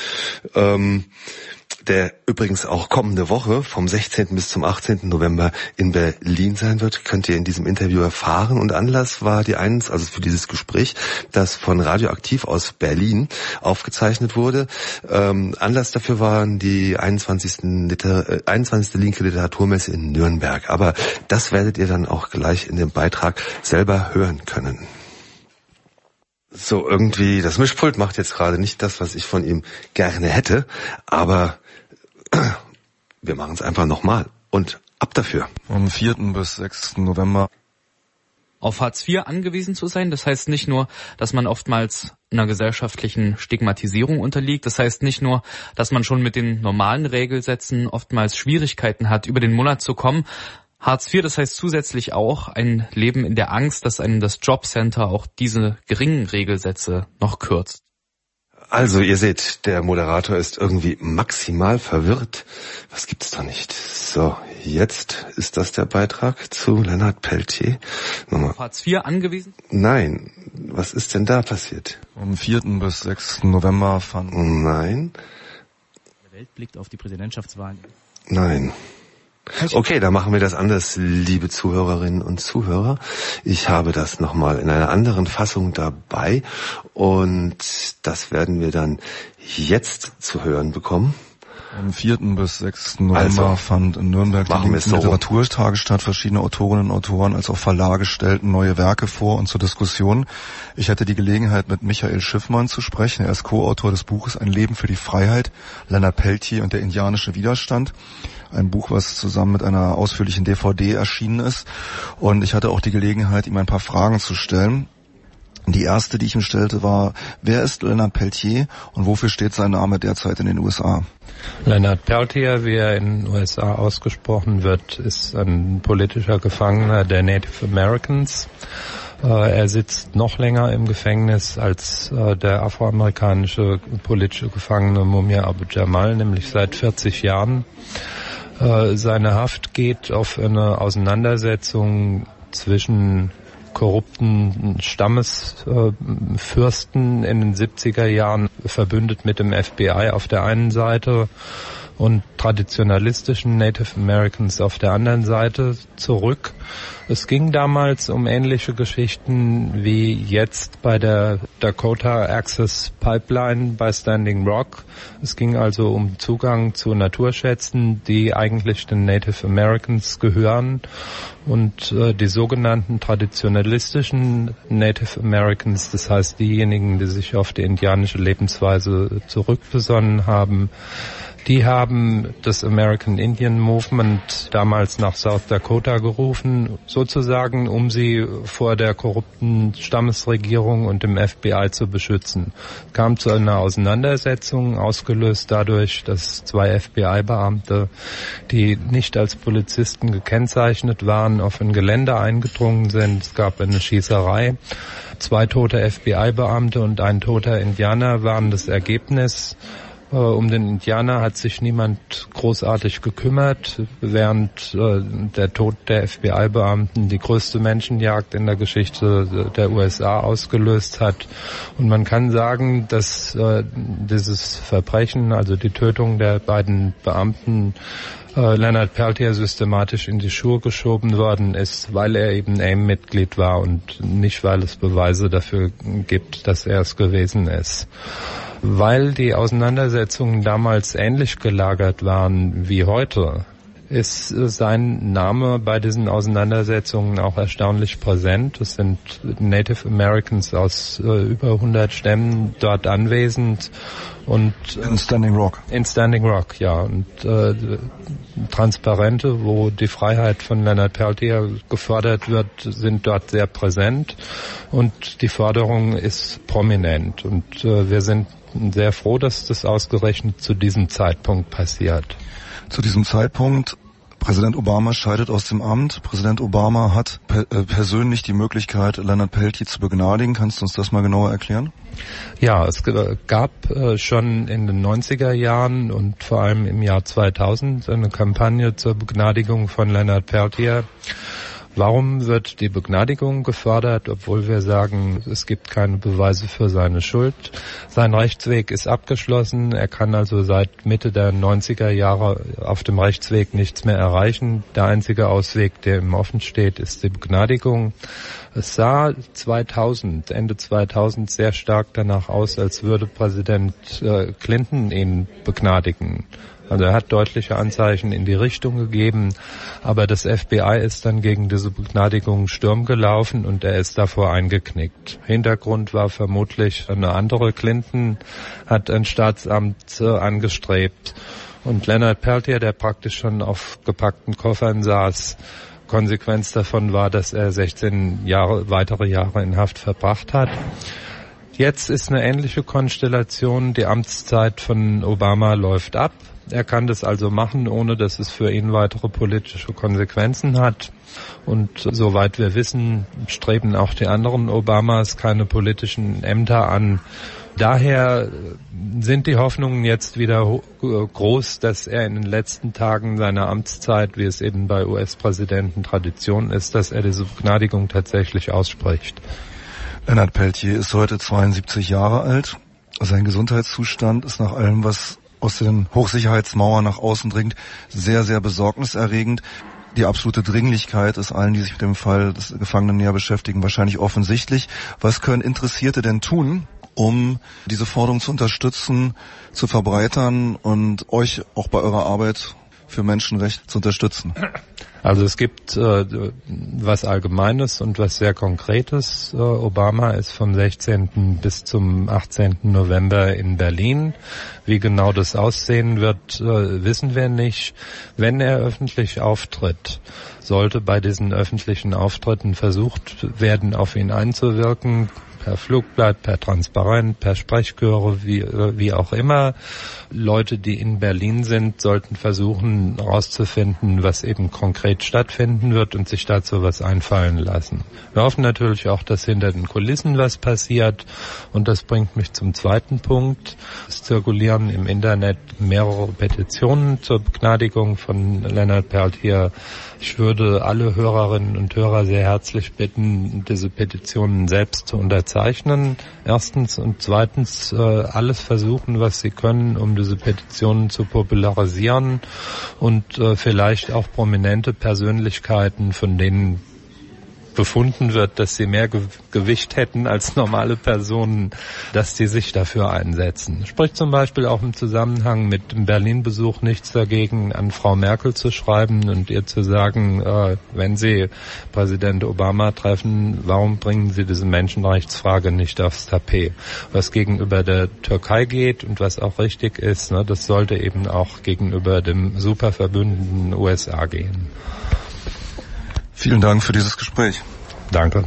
S2: der übrigens auch kommende Woche vom 16. bis zum 18. November in Berlin sein wird, könnt ihr in diesem Interview erfahren. Und Anlass war also für dieses Gespräch, das von Radioaktiv aus Berlin aufgezeichnet wurde. Anlass dafür waren die 21. Linke Literaturmesse in Nürnberg. Aber das werdet ihr dann auch gleich in dem Beitrag selber hören können. So, irgendwie, das Mischpult macht jetzt gerade nicht das, was ich von ihm gerne hätte, aber wir machen es einfach nochmal und ab dafür.
S6: Vom 4. bis 6. November.
S5: Auf Hartz IV angewiesen zu sein, das heißt nicht nur, dass man oftmals einer gesellschaftlichen Stigmatisierung unterliegt, das heißt nicht nur, dass man schon mit den normalen Regelsätzen oftmals Schwierigkeiten hat, über den Monat zu kommen. Hartz IV, das heißt zusätzlich auch ein Leben in der Angst, dass einem das Jobcenter auch diese geringen Regelsätze noch kürzt.
S2: Also, ihr seht, der Moderator ist irgendwie maximal verwirrt. Was gibt's da nicht? So, jetzt ist das der Beitrag zu Leonard Peltier. Nochmal.
S5: Auf Hartz IV angewiesen?
S2: Nein. Was ist denn da passiert?
S6: Vom 4. bis 6. November fand...
S2: Nein.
S7: Der Welt blickt auf die Präsidentschaftswahlen.
S2: Nein. Okay, dann machen wir das anders, liebe Zuhörerinnen und Zuhörer. Ich habe das nochmal in einer anderen Fassung dabei und das werden wir dann jetzt zu hören bekommen.
S6: Am 4. bis 6. November fand in Nürnberg die Literaturtage statt. Verschiedene Autorinnen und Autoren als auch Verlage stellten neue Werke vor und zur Diskussion. Ich hatte die Gelegenheit, mit Michael Schiffmann zu sprechen. Er ist Co-Autor des Buches Ein Leben für die Freiheit, Leonard Peltier und der indianische Widerstand. Ein Buch, was zusammen mit einer ausführlichen DVD erschienen ist. Und ich hatte auch die Gelegenheit, ihm ein paar Fragen zu stellen. Die erste, die ich ihm stellte, war, wer ist Leonard Peltier und wofür steht sein Name derzeit in den USA?
S12: Leonard Peltier, wie er in den USA ausgesprochen wird, ist ein politischer Gefangener der Native Americans. Er sitzt noch länger im Gefängnis als der afroamerikanische politische Gefangene Mumia Abu-Jamal, nämlich seit 40 Jahren. Seine Haft geht auf eine Auseinandersetzung zwischen korrupten Stammesfürsten in den 70er Jahren, verbündet mit dem FBI auf der einen Seite und traditionalistischen Native Americans auf der anderen Seite zurück. Es ging damals um ähnliche Geschichten wie jetzt bei der Dakota Access Pipeline bei Standing Rock. Es ging also um Zugang zu Naturschätzen, die eigentlich den Native Americans gehören. Und die sogenannten traditionalistischen Native Americans, das heißt diejenigen, die sich auf die indianische Lebensweise zurückbesonnen haben, die haben das American Indian Movement damals nach South Dakota gerufen, sozusagen, um sie vor der korrupten Stammesregierung und dem FBI zu beschützen. Es kam zu einer Auseinandersetzung, ausgelöst dadurch, dass 2 FBI-Beamte, die nicht als Polizisten gekennzeichnet waren, auf ein Gelände eingedrungen sind. Es gab eine Schießerei. 2 tote FBI-Beamte und ein toter Indianer waren das Ergebnis. Um den Indianer hat sich niemand großartig gekümmert, während der Tod der FBI-Beamten die größte Menschenjagd in der Geschichte der USA ausgelöst hat. Und man kann sagen, dass dieses Verbrechen, also die Tötung der beiden Beamten, Leonard Peltier systematisch in die Schuhe geschoben worden ist, weil er eben AIM-Mitglied war und nicht, weil es Beweise dafür gibt, dass er es gewesen ist. Weil die Auseinandersetzungen damals ähnlich gelagert waren wie heute, ist sein Name bei diesen Auseinandersetzungen auch erstaunlich präsent. Es sind Native Americans aus über 100 Stämmen dort anwesend. Und
S6: in Standing Rock.
S12: In Standing Rock, ja. Und Transparente, wo die Freiheit von Leonard Peltier gefordert wird, sind dort sehr präsent. Und die Forderung ist prominent. Und wir sind sehr froh, dass das ausgerechnet zu diesem Zeitpunkt passiert.
S6: Zu diesem Zeitpunkt Präsident Obama scheidet aus dem Amt. Präsident Obama hat persönlich die Möglichkeit, Leonard Peltier zu begnadigen. Kannst du uns das mal genauer erklären?
S12: Ja, es gab schon in den 90er Jahren und vor allem im Jahr 2000 eine Kampagne zur Begnadigung von Leonard Peltier. Warum wird die Begnadigung gefordert, obwohl wir sagen, es gibt keine Beweise für seine Schuld? Sein Rechtsweg ist abgeschlossen. Er kann also seit Mitte der 90er Jahre auf dem Rechtsweg nichts mehr erreichen. Der einzige Ausweg, der ihm offen steht, ist die Begnadigung. Es sah Ende 2000 sehr stark danach aus, als würde Präsident Clinton ihn begnadigen. Also er hat deutliche Anzeichen in die Richtung gegeben, aber das FBI ist dann gegen diese Begnadigung Sturm gelaufen und er ist davor eingeknickt. Hintergrund war vermutlich eine andere. Clinton hat ein Staatsamt angestrebt und Leonard Peltier, der praktisch schon auf gepackten Koffern saß, Konsequenz davon war, dass er 16 weitere Jahre in Haft verbracht hat. Jetzt ist eine ähnliche Konstellation. Die Amtszeit von Obama läuft ab. Er kann das also machen, ohne dass es für ihn weitere politische Konsequenzen hat. Und soweit wir wissen, streben auch die anderen Obamas keine politischen Ämter an. Daher sind die Hoffnungen jetzt wieder groß, dass er in den letzten Tagen seiner Amtszeit, wie es eben bei US-Präsidenten Tradition ist, dass er diese Begnadigung tatsächlich ausspricht.
S6: Leonard Peltier ist heute 72 Jahre alt. Sein Gesundheitszustand ist nach allem, was aus den Hochsicherheitsmauern nach außen dringt, sehr, sehr besorgniserregend. Die absolute Dringlichkeit ist allen, die sich mit dem Fall des Gefangenen näher beschäftigen, wahrscheinlich offensichtlich. Was können Interessierte denn tun, um diese Forderung zu unterstützen, zu verbreitern und euch auch bei eurer Arbeit für Menschenrechte zu unterstützen?
S12: Also es gibt was Allgemeines und was sehr Konkretes. Obama ist vom 16. bis zum 18. November in Berlin. Wie genau das aussehen wird, wissen wir nicht. Wenn er öffentlich auftritt, sollte bei diesen öffentlichen Auftritten versucht werden, auf ihn einzuwirken, per Flugblatt, per Transparent, per Sprechchöre, wie auch immer. Leute, die in Berlin sind, sollten versuchen herauszufinden, was eben konkret stattfinden wird und sich dazu was einfallen lassen. Wir hoffen natürlich auch, dass hinter den Kulissen was passiert und das bringt mich zum zweiten Punkt. Es zirkulieren im Internet mehrere Petitionen zur Begnadigung von Leonard Peltier. Ich würde alle Hörerinnen und Hörer sehr herzlich bitten, diese Petitionen selbst zu unterzeichnen. Erstens und zweitens alles versuchen, was sie können, um diese Petitionen zu popularisieren und vielleicht auch prominente Persönlichkeiten, von denen befunden wird, dass sie mehr Gewicht hätten als normale Personen, dass die sich dafür einsetzen. Spricht zum Beispiel auch im Zusammenhang mit dem Berlin-Besuch nichts dagegen, an Frau Merkel zu schreiben und ihr zu sagen, wenn Sie Präsident Obama treffen, warum bringen Sie diese Menschenrechtsfrage nicht aufs Tapet? Was gegenüber der Türkei geht und was auch richtig ist, ne, das sollte eben auch gegenüber dem Superverbündeten USA gehen.
S6: Vielen Dank für dieses Gespräch.
S12: Danke.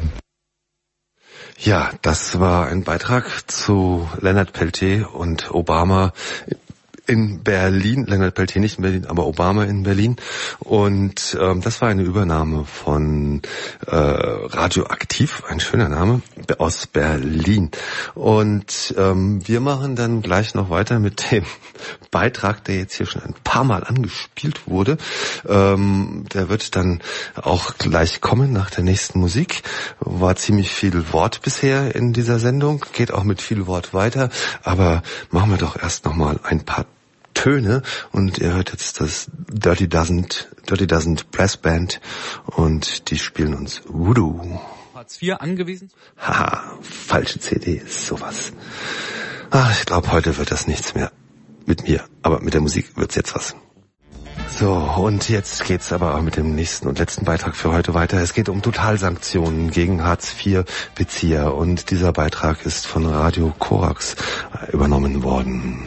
S2: Ja, das war ein Beitrag zu Leonard Peltier und Obama in Berlin. Leonard Peltier nicht in Berlin, aber Obama in Berlin. Und das war eine Übernahme von Radioaktiv, ein schöner Name, aus Berlin. Und wir machen dann gleich noch weiter mit dem Beitrag, der jetzt hier schon ein paar Mal angespielt wurde. Der wird dann auch gleich kommen nach der nächsten Musik. War ziemlich viel Wort bisher in dieser Sendung, geht auch mit viel Wort weiter. Aber machen wir doch erst noch mal ein paar Töne und ihr hört jetzt das Dirty Dozen Brass Band und die spielen uns Voodoo.
S5: Hartz IV angewiesen?
S2: Haha, falsche CD, sowas. Ach, ich glaube, heute wird das nichts mehr mit mir, aber mit der Musik wird's jetzt was. So, und jetzt geht's aber mit dem nächsten und letzten Beitrag für heute weiter. Es geht um Totalsanktionen gegen Hartz-IV-Bezieher und dieser Beitrag ist von Radio Korax übernommen worden.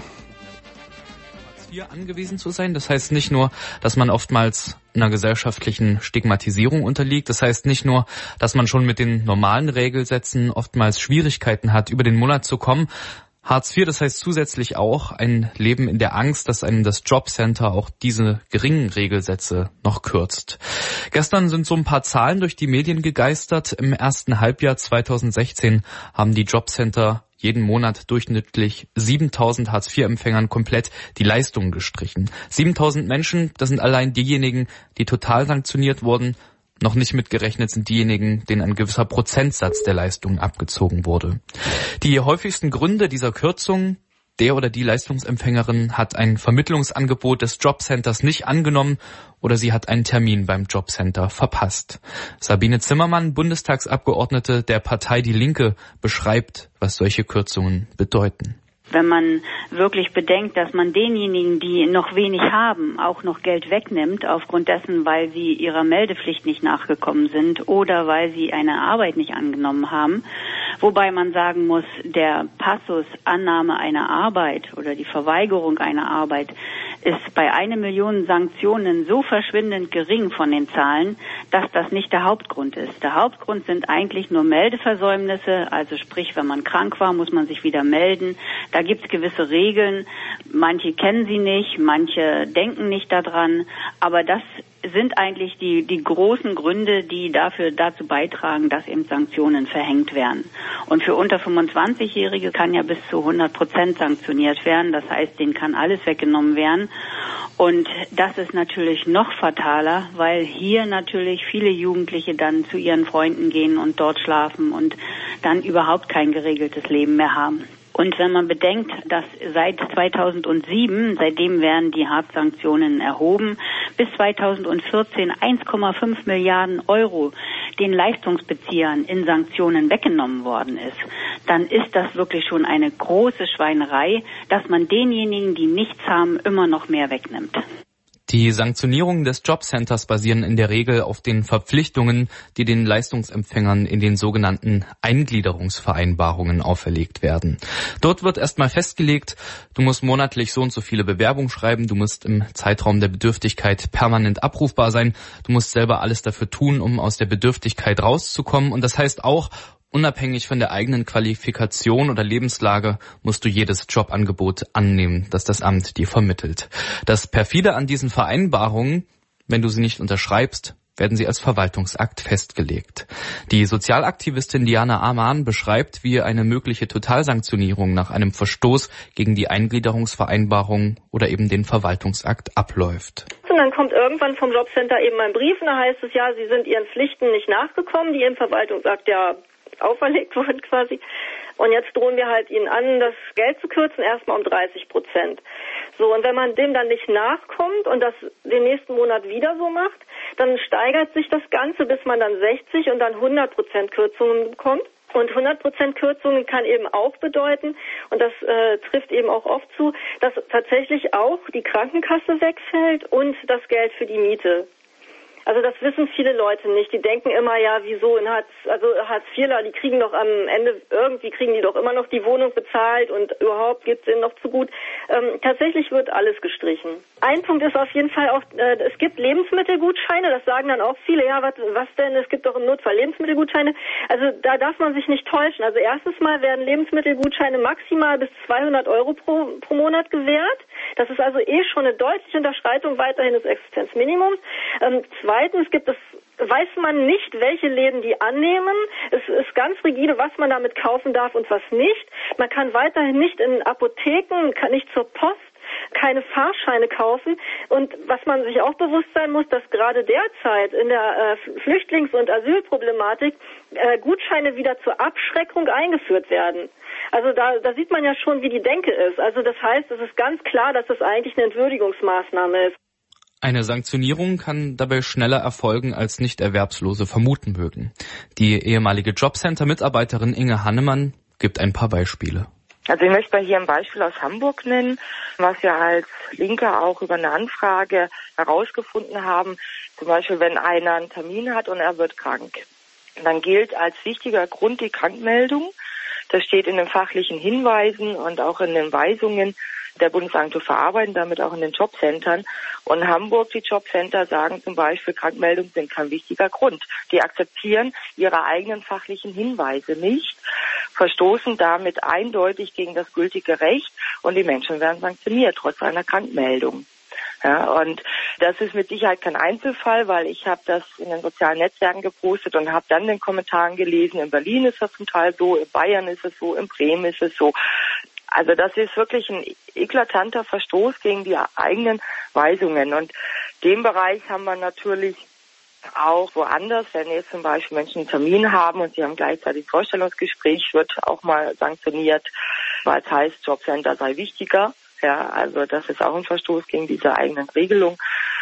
S5: Angewiesen zu sein. Das heißt nicht nur, dass man oftmals einer gesellschaftlichen Stigmatisierung unterliegt. Das heißt nicht nur, dass man schon mit den normalen Regelsätzen oftmals Schwierigkeiten hat, über den Monat zu kommen. Hartz IV, das heißt zusätzlich auch ein Leben in der Angst, dass einem das Jobcenter auch diese geringen Regelsätze noch kürzt. Gestern sind so ein paar Zahlen durch die Medien gegeistert. Im ersten Halbjahr 2016 haben die Jobcenter jeden Monat durchschnittlich 7.000 Hartz-IV-Empfängern komplett die Leistungen gestrichen. 7.000 Menschen, das sind allein diejenigen, die total sanktioniert wurden. Noch nicht mitgerechnet sind diejenigen, denen ein gewisser Prozentsatz der Leistungen abgezogen wurde. Die häufigsten Gründe dieser Kürzung: der oder die Leistungsempfängerin hat ein Vermittlungsangebot des Jobcenters nicht angenommen oder sie hat einen Termin beim Jobcenter verpasst. Sabine Zimmermann, Bundestagsabgeordnete der Partei Die Linke, beschreibt, was solche Kürzungen bedeuten.
S13: Wenn man wirklich bedenkt, dass man denjenigen, die noch wenig haben, auch noch Geld wegnimmt, aufgrund dessen, weil sie ihrer Meldepflicht nicht nachgekommen sind oder weil sie eine Arbeit nicht angenommen haben. Wobei man sagen muss, der Passus Annahme einer Arbeit oder die Verweigerung einer Arbeit ist bei 1 Million Sanktionen so verschwindend gering von den Zahlen, dass das nicht der Hauptgrund ist. Der Hauptgrund sind eigentlich nur Meldeversäumnisse, also sprich, wenn man krank war, muss man sich wieder melden. Da gibt es gewisse Regeln, manche kennen sie nicht, manche denken nicht daran, aber das sind eigentlich die großen Gründe, die dazu beitragen, dass eben Sanktionen verhängt werden. Und für unter 25-Jährige kann ja bis zu 100% sanktioniert werden. Das heißt, denen kann alles weggenommen werden. Und das ist natürlich noch fataler, weil hier natürlich viele Jugendliche dann zu ihren Freunden gehen und dort schlafen und dann überhaupt kein geregeltes Leben mehr haben. Und wenn man bedenkt, dass seit 2007, seitdem werden die Hartz-Sanktionen erhoben, bis 2014 1,5 Milliarden Euro den Leistungsbeziehern in Sanktionen weggenommen worden ist, dann ist das wirklich schon eine große Schweinerei, dass man denjenigen, die nichts haben, immer noch mehr wegnimmt.
S5: Die Sanktionierungen des Jobcenters basieren in der Regel auf den Verpflichtungen, die den Leistungsempfängern in den sogenannten Eingliederungsvereinbarungen auferlegt werden. Dort wird erstmal festgelegt, du musst monatlich so und so viele Bewerbungen schreiben, du musst im Zeitraum der Bedürftigkeit permanent abrufbar sein, du musst selber alles dafür tun, um aus der Bedürftigkeit rauszukommen. Und das heißt auch, unabhängig von der eigenen Qualifikation oder Lebenslage musst du jedes Jobangebot annehmen, das das Amt dir vermittelt. Das perfide an diesen Vereinbarungen: wenn du sie nicht unterschreibst, werden sie als Verwaltungsakt festgelegt. Die Sozialaktivistin Diana Amann beschreibt, wie eine mögliche Totalsanktionierung nach einem Verstoß gegen die Eingliederungsvereinbarung oder eben den Verwaltungsakt abläuft.
S14: Und dann kommt irgendwann vom Jobcenter eben ein Brief und da heißt es, ja, Sie sind Ihren Pflichten nicht nachgekommen, die im Verwaltungsakt ja auferlegt wurden quasi. Und jetzt drohen wir halt Ihnen an, das Geld zu kürzen, erstmal um 30%. So, und wenn man dem dann nicht nachkommt und das den nächsten Monat wieder so macht, dann steigert sich das Ganze, bis man dann 60 und dann 100% Kürzungen bekommt. Und 100% Kürzungen kann eben auch bedeuten, und das trifft eben auch oft zu, dass tatsächlich auch die Krankenkasse wegfällt und das Geld für die Miete. Also das wissen viele Leute nicht. Die denken immer, ja, wieso in Hartz-IVler, die kriegen doch am Ende, irgendwie kriegen die doch immer noch die Wohnung bezahlt und überhaupt geht's denen noch zu gut. Tatsächlich wird alles gestrichen. Ein Punkt ist auf jeden Fall auch, es gibt Lebensmittelgutscheine, das sagen dann auch viele, ja, was denn, es gibt doch im Notfall Lebensmittelgutscheine. Also da darf man sich nicht täuschen. Also erstens mal werden Lebensmittelgutscheine maximal bis 200 Euro pro Monat gewährt. Das ist also schon eine deutliche Unterschreitung weiterhin des Existenzminimums. Zweitens weiß man nicht, welche Läden die annehmen. Es ist ganz rigide, was man damit kaufen darf und was nicht. Man kann weiterhin nicht in Apotheken, kann nicht zur Post, keine Fahrscheine kaufen. Und was man sich auch bewusst sein muss, dass gerade derzeit in der Flüchtlings- und Asylproblematik Gutscheine wieder zur Abschreckung eingeführt werden. Also da sieht man ja schon, wie die Denke ist. Also das heißt, es ist ganz klar, dass das eigentlich eine Entwürdigungsmaßnahme ist.
S5: Eine Sanktionierung kann dabei schneller erfolgen, als Nichterwerbslose vermuten mögen. Die ehemalige Jobcenter-Mitarbeiterin Inge Hannemann gibt ein paar Beispiele.
S15: Also ich möchte mal hier ein Beispiel aus Hamburg nennen, was wir als Linke auch über eine Anfrage herausgefunden haben. Zum Beispiel, wenn einer einen Termin hat und er wird krank. Dann gilt als wichtiger Grund die Krankmeldung. Das steht in den fachlichen Hinweisen und auch in den Weisungen der Bundesagentur für Arbeit, damit auch in den Jobcentern. Und in Hamburg, die Jobcenter sagen zum Beispiel, Krankmeldungen sind kein wichtiger Grund. Die akzeptieren ihre eigenen fachlichen Hinweise nicht. verstoßen damit eindeutig gegen das gültige Recht und die Menschen werden sanktioniert, trotz einer Krankmeldung. Ja, und das ist mit Sicherheit kein Einzelfall, weil ich habe das in den sozialen Netzwerken gepostet und habe dann in den Kommentaren gelesen, in Berlin ist das zum Teil so, in Bayern ist es so, in Bremen ist es so. Also das ist wirklich ein eklatanter Verstoß gegen die eigenen Weisungen. Und den Bereich haben wir natürlich auch woanders, wenn jetzt zum Beispiel Menschen einen Termin haben und sie haben gleichzeitig Vorstellungsgespräch, wird auch mal sanktioniert, weil es heißt, Jobcenter sei wichtiger. Ja, also das ist auch ein Verstoß gegen diese eigenen Regelungen.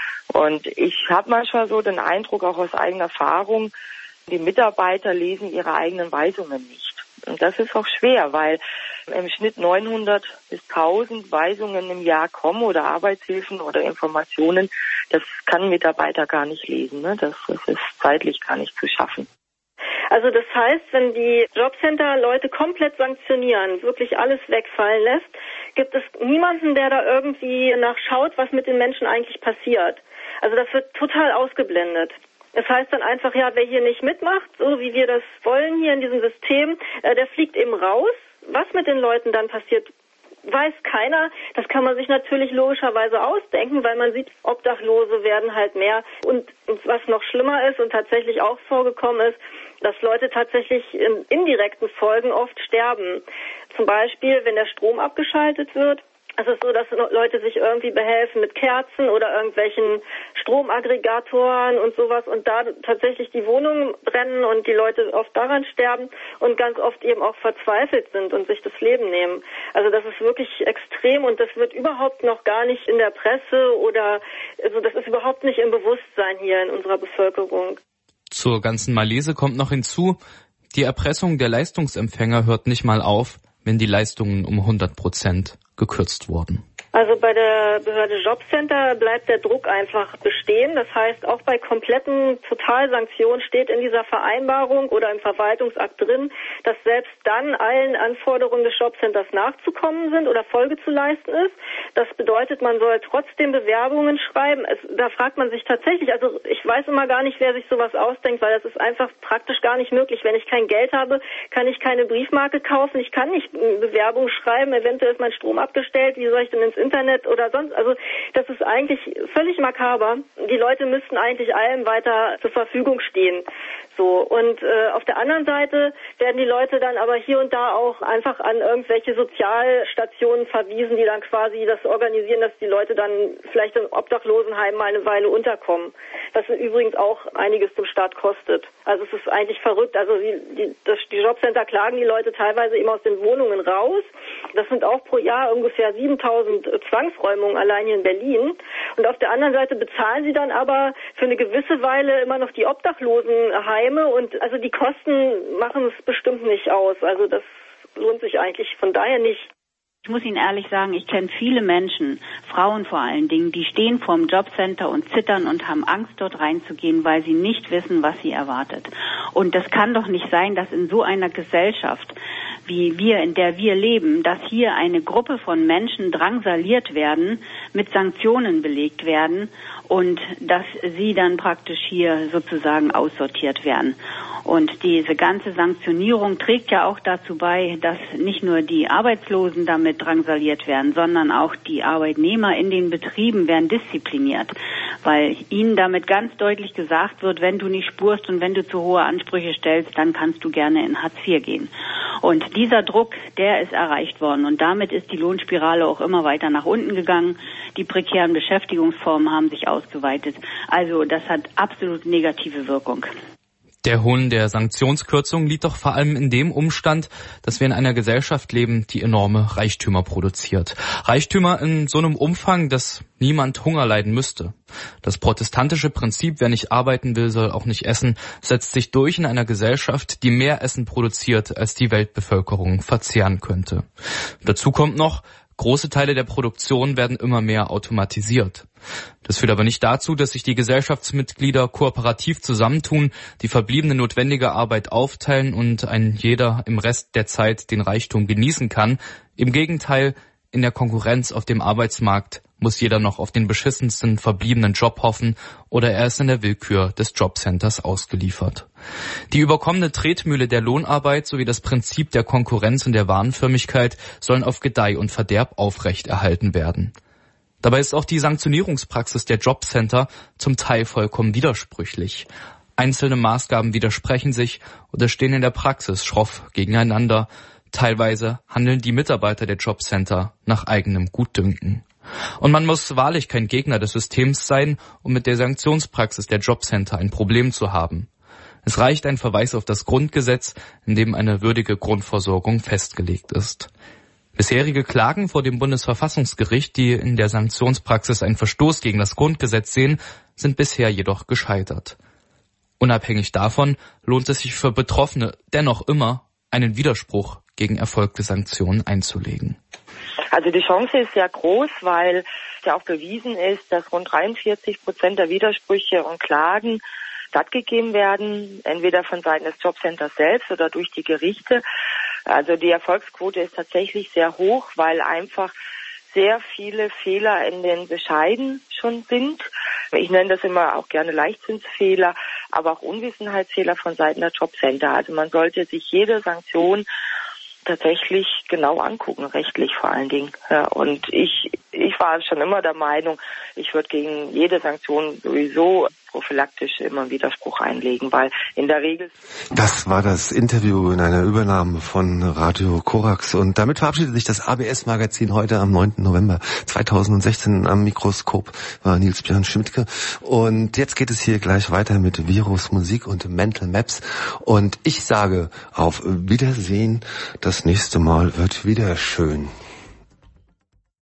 S15: Und ich habe manchmal so den Eindruck, auch aus eigener Erfahrung, die Mitarbeiter lesen ihre eigenen Weisungen nicht. Und das ist auch schwer, weil im Schnitt 900 bis 1000 Weisungen im Jahr kommen oder Arbeitshilfen oder Informationen. Das kann ein Mitarbeiter gar nicht lesen. Ne? Das ist zeitlich gar nicht zu schaffen.
S14: Also das heißt, wenn die Jobcenter Leute komplett sanktionieren, wirklich alles wegfallen lässt, gibt es niemanden, der da irgendwie nachschaut, was mit den Menschen eigentlich passiert. Also das wird total ausgeblendet. Das heißt dann einfach, ja, wer hier nicht mitmacht, so wie wir das wollen hier in diesem System, der fliegt eben raus. Was mit den Leuten dann passiert, weiß keiner. Das kann man sich natürlich logischerweise ausdenken, weil man sieht, Obdachlose werden halt mehr. Und was noch schlimmer ist und tatsächlich auch vorgekommen ist, dass Leute tatsächlich in indirekten Folgen oft sterben. Zum Beispiel, wenn der Strom abgeschaltet wird. Es ist so, dass Leute sich irgendwie behelfen mit Kerzen oder irgendwelchen Stromaggregatoren und sowas und da tatsächlich die Wohnungen brennen und die Leute oft daran sterben und ganz oft eben auch verzweifelt sind und sich das Leben nehmen. Also das ist wirklich extrem und das wird überhaupt noch gar nicht in der Presse oder, also das ist überhaupt nicht im Bewusstsein hier in unserer Bevölkerung.
S5: Zur ganzen Malaise kommt noch hinzu, die Erpressung der Leistungsempfänger hört nicht mal auf, wenn die Leistungen um 100% gekürzt wurden.
S14: Also bei der Behörde Jobcenter bleibt der Druck einfach bestehen. Das heißt, auch bei kompletten Totalsanktionen steht in dieser Vereinbarung oder im Verwaltungsakt drin, dass selbst dann allen Anforderungen des Jobcenters nachzukommen sind oder Folge zu leisten ist. Das bedeutet, man soll trotzdem Bewerbungen schreiben. Da fragt man sich tatsächlich, also ich weiß immer gar nicht, wer sich sowas ausdenkt, weil das ist einfach praktisch gar nicht möglich. Wenn ich kein Geld habe, kann ich keine Briefmarke kaufen, ich kann nicht Bewerbung schreiben, eventuell ist mein Strom abgestellt, wie soll ich denn ins Internet oder sonst, also das ist eigentlich völlig makaber. Die Leute müssten eigentlich allem weiter zur Verfügung stehen. So, und auf der anderen Seite werden die Leute dann aber hier und da auch einfach an irgendwelche Sozialstationen verwiesen, die dann quasi das organisieren, dass die Leute dann vielleicht im Obdachlosenheim mal eine Weile unterkommen. Das übrigens auch einiges dem Staat kostet. Also es ist eigentlich verrückt. Also die Jobcenter klagen die Leute teilweise eben aus den Wohnungen raus. Das sind auch pro Jahr ungefähr 7000 Zwangsräumungen allein hier in Berlin. Und auf der anderen Seite bezahlen sie dann aber für eine gewisse Weile immer noch die Obdachlosenheime und also die Kosten machen es bestimmt nicht aus. Also das lohnt sich eigentlich von daher nicht.
S13: Ich muss Ihnen ehrlich sagen, ich kenne viele Menschen, Frauen vor allen Dingen, die stehen vorm Jobcenter und zittern und haben Angst, dort reinzugehen, weil sie nicht wissen, was sie erwartet. Und das kann doch nicht sein, dass in so einer Gesellschaft, wie wir, in der wir leben, dass hier eine Gruppe von Menschen drangsaliert werden, mit Sanktionen belegt werden und dass sie dann praktisch hier sozusagen aussortiert werden. Und diese ganze Sanktionierung trägt ja auch dazu bei, dass nicht nur die Arbeitslosen damit drangsaliert werden, sondern auch die Arbeitnehmer in den Betrieben werden diszipliniert, weil ihnen damit ganz deutlich gesagt wird, wenn du nicht spurst und wenn du zu hohe Ansprüche stellst, dann kannst du gerne in Hartz IV gehen. Und dieser Druck, der ist erreicht worden und damit ist die Lohnspirale auch immer weiter nach unten gegangen. Die prekären Beschäftigungsformen haben sich ausgeweitet. Also das hat absolut negative Wirkung.
S5: Der Hohn der Sanktionskürzung liegt doch vor allem in dem Umstand, dass wir in einer Gesellschaft leben, die enorme Reichtümer produziert. Reichtümer in so einem Umfang, dass niemand Hunger leiden müsste. Das protestantische Prinzip, wer nicht arbeiten will, soll auch nicht essen, setzt sich durch in einer Gesellschaft, die mehr Essen produziert, als die Weltbevölkerung verzehren könnte. Dazu kommt noch, große Teile der Produktion werden immer mehr automatisiert. Das führt aber nicht dazu, dass sich die Gesellschaftsmitglieder kooperativ zusammentun, die verbliebene notwendige Arbeit aufteilen und ein jeder im Rest der Zeit den Reichtum genießen kann. Im Gegenteil, in der Konkurrenz auf dem Arbeitsmarkt muss jeder noch auf den beschissensten verbliebenen Job hoffen oder er ist in der Willkür des Jobcenters ausgeliefert. Die überkommene Tretmühle der Lohnarbeit sowie das Prinzip der Konkurrenz und der Warenförmigkeit sollen auf Gedeih und Verderb aufrechterhalten werden. Dabei ist auch die Sanktionierungspraxis der Jobcenter zum Teil vollkommen widersprüchlich. Einzelne Maßgaben widersprechen sich oder stehen in der Praxis schroff gegeneinander. Teilweise handeln die Mitarbeiter der Jobcenter nach eigenem Gutdünken. Und man muss wahrlich kein Gegner des Systems sein, um mit der Sanktionspraxis der Jobcenter ein Problem zu haben. Es reicht ein Verweis auf das Grundgesetz, in dem eine würdige Grundversorgung festgelegt ist. Bisherige Klagen vor dem Bundesverfassungsgericht, die in der Sanktionspraxis einen Verstoß gegen das Grundgesetz sehen, sind bisher jedoch gescheitert. Unabhängig davon lohnt es sich für Betroffene dennoch immer, einen Widerspruch gegen erfolgte Sanktionen einzulegen.
S15: Also die Chance ist sehr groß, weil ja auch bewiesen ist, dass rund 43% der Widersprüche und Klagen stattgegeben werden, entweder von Seiten des Jobcenters selbst oder durch die Gerichte. Also die Erfolgsquote ist tatsächlich sehr hoch, weil einfach sehr viele Fehler in den Bescheiden schon sind. Ich nenne das immer auch gerne Leichtzinsfehler, aber auch Unwissenheitsfehler von Seiten der Jobcenter. Also man sollte sich jede Sanktion tatsächlich genau angucken, rechtlich vor allen Dingen. Ja, und ich war schon immer der Meinung, ich würde gegen jede Sanktion sowieso prophylaktisch immer einen Widerspruch einlegen, weil in der Regel...
S2: Das war das Interview in einer Übernahme von Radio Korax und damit verabschiedet sich das ABS-Magazin heute am 9. November 2016. Am Mikroskop war Nils Björn Schmidtke und jetzt geht es hier gleich weiter mit Virus, Musik und Mental Maps und ich sage auf Wiedersehen, das nächste Mal wird wieder schön.